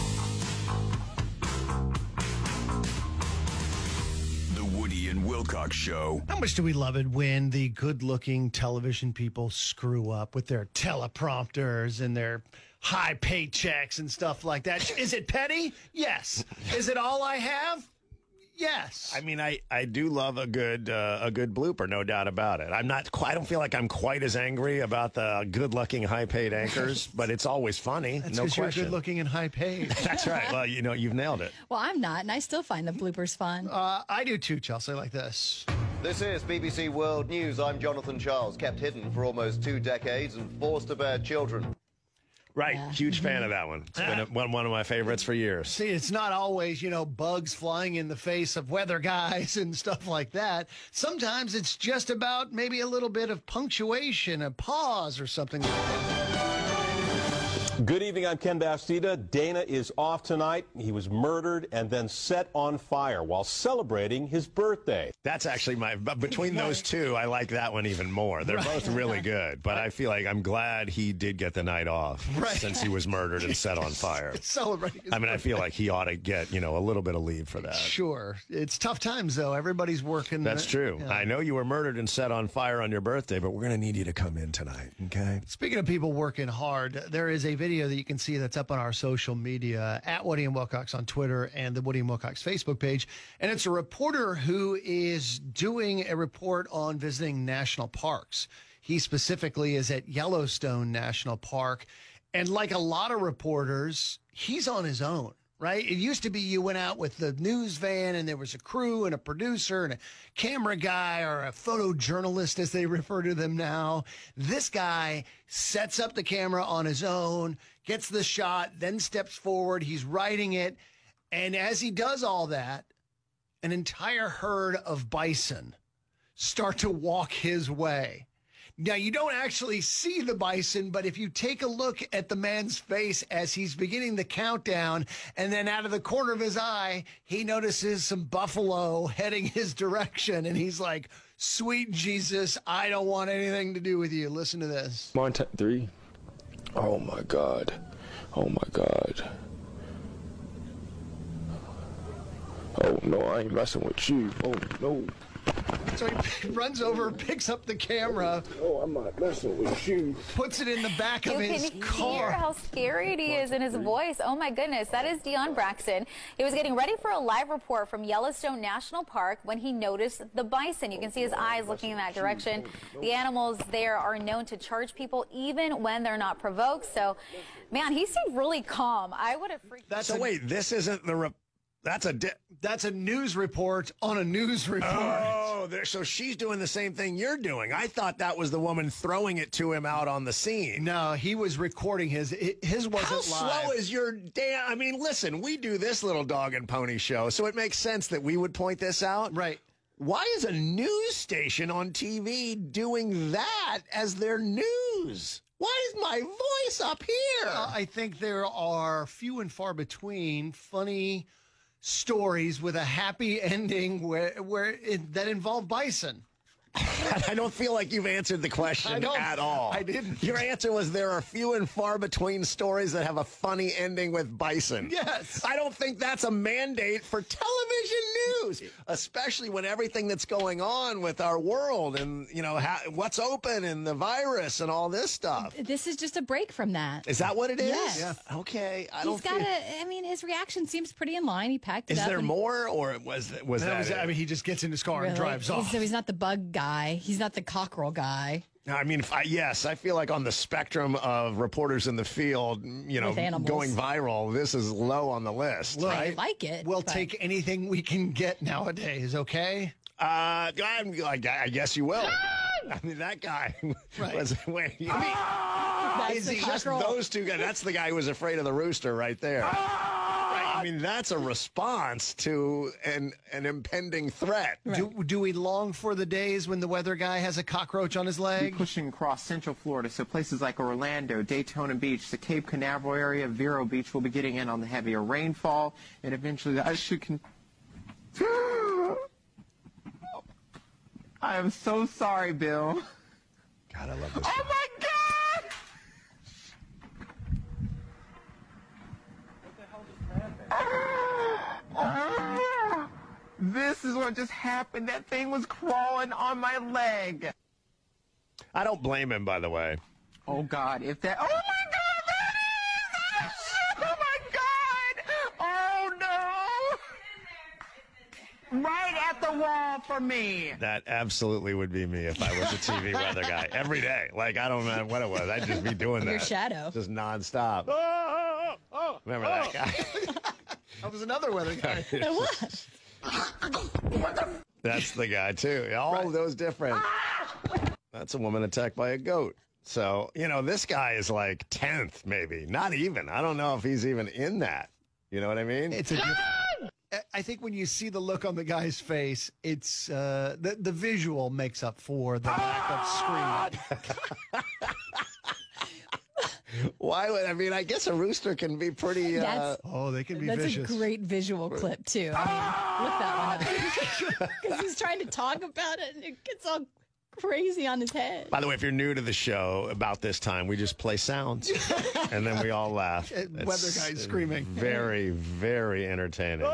The Woody and Wilcox Show. How much do we love it when the good-looking television people screw up with their teleprompters and their high paychecks and stuff like that? Is it petty? Yes. Is it all I have? Yes. I mean, I, I do love a good uh, a good blooper, no doubt about it. I'm not quite, I don't feel like I'm quite as angry about the good-looking, high-paid anchors, but it's always funny. That's no because you're question. good-looking and high-paid. That's right. Well, you know, you've nailed it. Well, I'm not, and I still find the bloopers fun. Uh, I do too, Chelsea, like this. This is B B C World News. I'm Jonathan Charles, kept hidden for almost two decades and forced to bear children. Right. Huge fan of that one. It's been a, one, one of my favorites for years. See, it's not always, you know, bugs flying in the face of weather guys and stuff like that. Sometimes it's just about maybe a little bit of punctuation, a pause or something like that. Good evening, I'm Ken Bastida. Dana is off tonight. He was murdered and then set on fire while celebrating his birthday. That's actually my, but between those two, I like that one even more. They're Right. both really good, but I feel like I'm glad he did get the night off Right. since he was murdered and set on fire. Celebrating his I mean, I feel like he ought to get, you know, a little bit of leave for that. Sure. It's tough times, though. Everybody's working. That's true. Yeah. I know you were murdered and set on fire on your birthday, but we're going to need you to come in tonight, okay? Speaking of people working hard, there is a video that you can see that's up on our social media at Woody and Wilcox on Twitter and the Woody and Wilcox Facebook page. And it's a reporter who is doing a report on visiting national parks. He specifically is at Yellowstone National Park. And like a lot of reporters, he's on his own. Right? It used to be you went out with the news van and there was a crew and a producer and a camera guy or a photojournalist, as they refer to them now. This guy sets up the camera on his own, gets the shot, then steps forward. He's writing it. And as he does all that, an entire herd of bison start to walk his way. Now, you don't actually see the bison, but if you take a look at the man's face as he's beginning the countdown, and then out of the corner of his eye, he notices some buffalo heading his direction, and he's like, sweet Jesus, I don't want anything to do with you. Listen to this. Montana three. Oh, my God. Oh, my God. Oh, no, I ain't messing with you. Oh, no. So he runs over, picks up the camera. Oh, I'm not messing with you. Puts it in the back You of his can car. hear how scary it is in his voice. Oh my goodness, that is Dion Braxton. He was getting ready for a live report from Yellowstone National Park when he noticed the bison. You can see his eyes looking in that direction. The animals there are known to charge people even when they're not provoked. So, man, he seemed really calm. I would have freaked out. So wait, this isn't the... Re- That's a di- that's a news report on a news report. Oh, there, so she's doing the same thing you're doing. I thought that was the woman throwing it to him out on the scene. No, he was recording his. His wasn't How live. slow is your damn? I mean, listen, we do this little dog and pony show, so it makes sense that we would point this out. Right. Why is a news station on T V doing that as their news? Why is my voice up here? Uh, I think there are few and far between funny stories with a happy ending where where it, that involve bison. I don't feel like you've answered the question at all. I didn't. Your answer was there are few and far between stories that have a funny ending with bison. Yes. I don't think that's a mandate for television news, especially when everything that's going on with our world and, you know, how, what's open and the virus and all this stuff. This is just a break from that. Is that what it is? Yes. Yeah. Okay. I He's don't got feel- a, I mean, his reaction seems pretty in line. He packed it Is up. there and- more, or was was that, That was- it? I mean, he just gets in his car and Really? drives off. So he's not the bug guy. He's not the cockerel guy. I mean, if I, yes, I feel like on the spectrum of reporters in the field, you know, With animals. going viral, this is low on the list, Look, right? like it. We'll but- take anything we can get nowadays. Okay. Uh, I, I I guess you will. I mean, that guy Right. was. Wait, you mean, That's is the he just cockerel. those two guys? That's the guy who was afraid of the rooster, right there. Right. I mean, that's a response to an an impending threat. Do, do we long for the days when the weather guy has a cockroach on his leg? Pushing across Central Florida, so places like Orlando, Daytona Beach, the Cape Canaveral area, Vero Beach will be getting in on the heavier rainfall, and eventually that should con- I am so sorry, Bill. God, I love this. Oh my God! This is what just happened. That thing was crawling on my leg. I don't blame him, by the way. Oh God, if that. Oh my God, that is! Oh my God! Oh no! Right at the wall for me. That absolutely would be me if I was a T V weather guy every day. Like, I don't know what it was. I'd just be doing that. Your shadow. Just nonstop. Remember that guy? That was another weather guy. It was. That's the guy, too. All those different. That's a woman attacked by a goat. So, you know, this guy is like tenth, maybe. Not even. I don't know if he's even in that. You know what I mean? It's a. diff- I think when you see the look on the guy's face, it's uh, the the visual makes up for the lack of screaming. Why Why would I mean? I guess a rooster can be pretty. Uh, That's- oh, they can be That's vicious. a great visual clip, too. I mean, look that one up. Because he's trying to talk about it, and it gets all crazy on his head. By the way, if you're new to the show, about this time we just play sounds, and then we all laugh. Weather It's guy screaming. Very, very entertaining.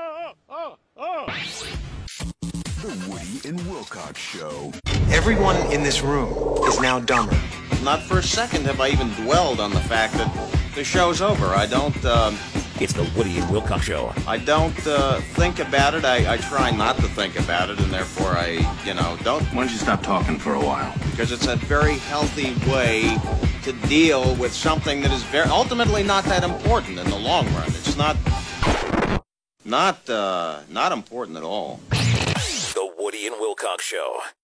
The Woody and Wilcox Show. Everyone in this room is now dumber. Not for a second have I even dwelled on the fact that the show's over. I don't, um... It's the Woody and Wilcox Show. I don't, uh, think about it. I, I try not to think about it, and therefore I, you know, don't... Why don't you stop talking for a while? Because it's a very healthy way to deal with something that is very, ultimately not that important in the long run. It's not, not, uh, not important at all. The Woody and Wilcox Show.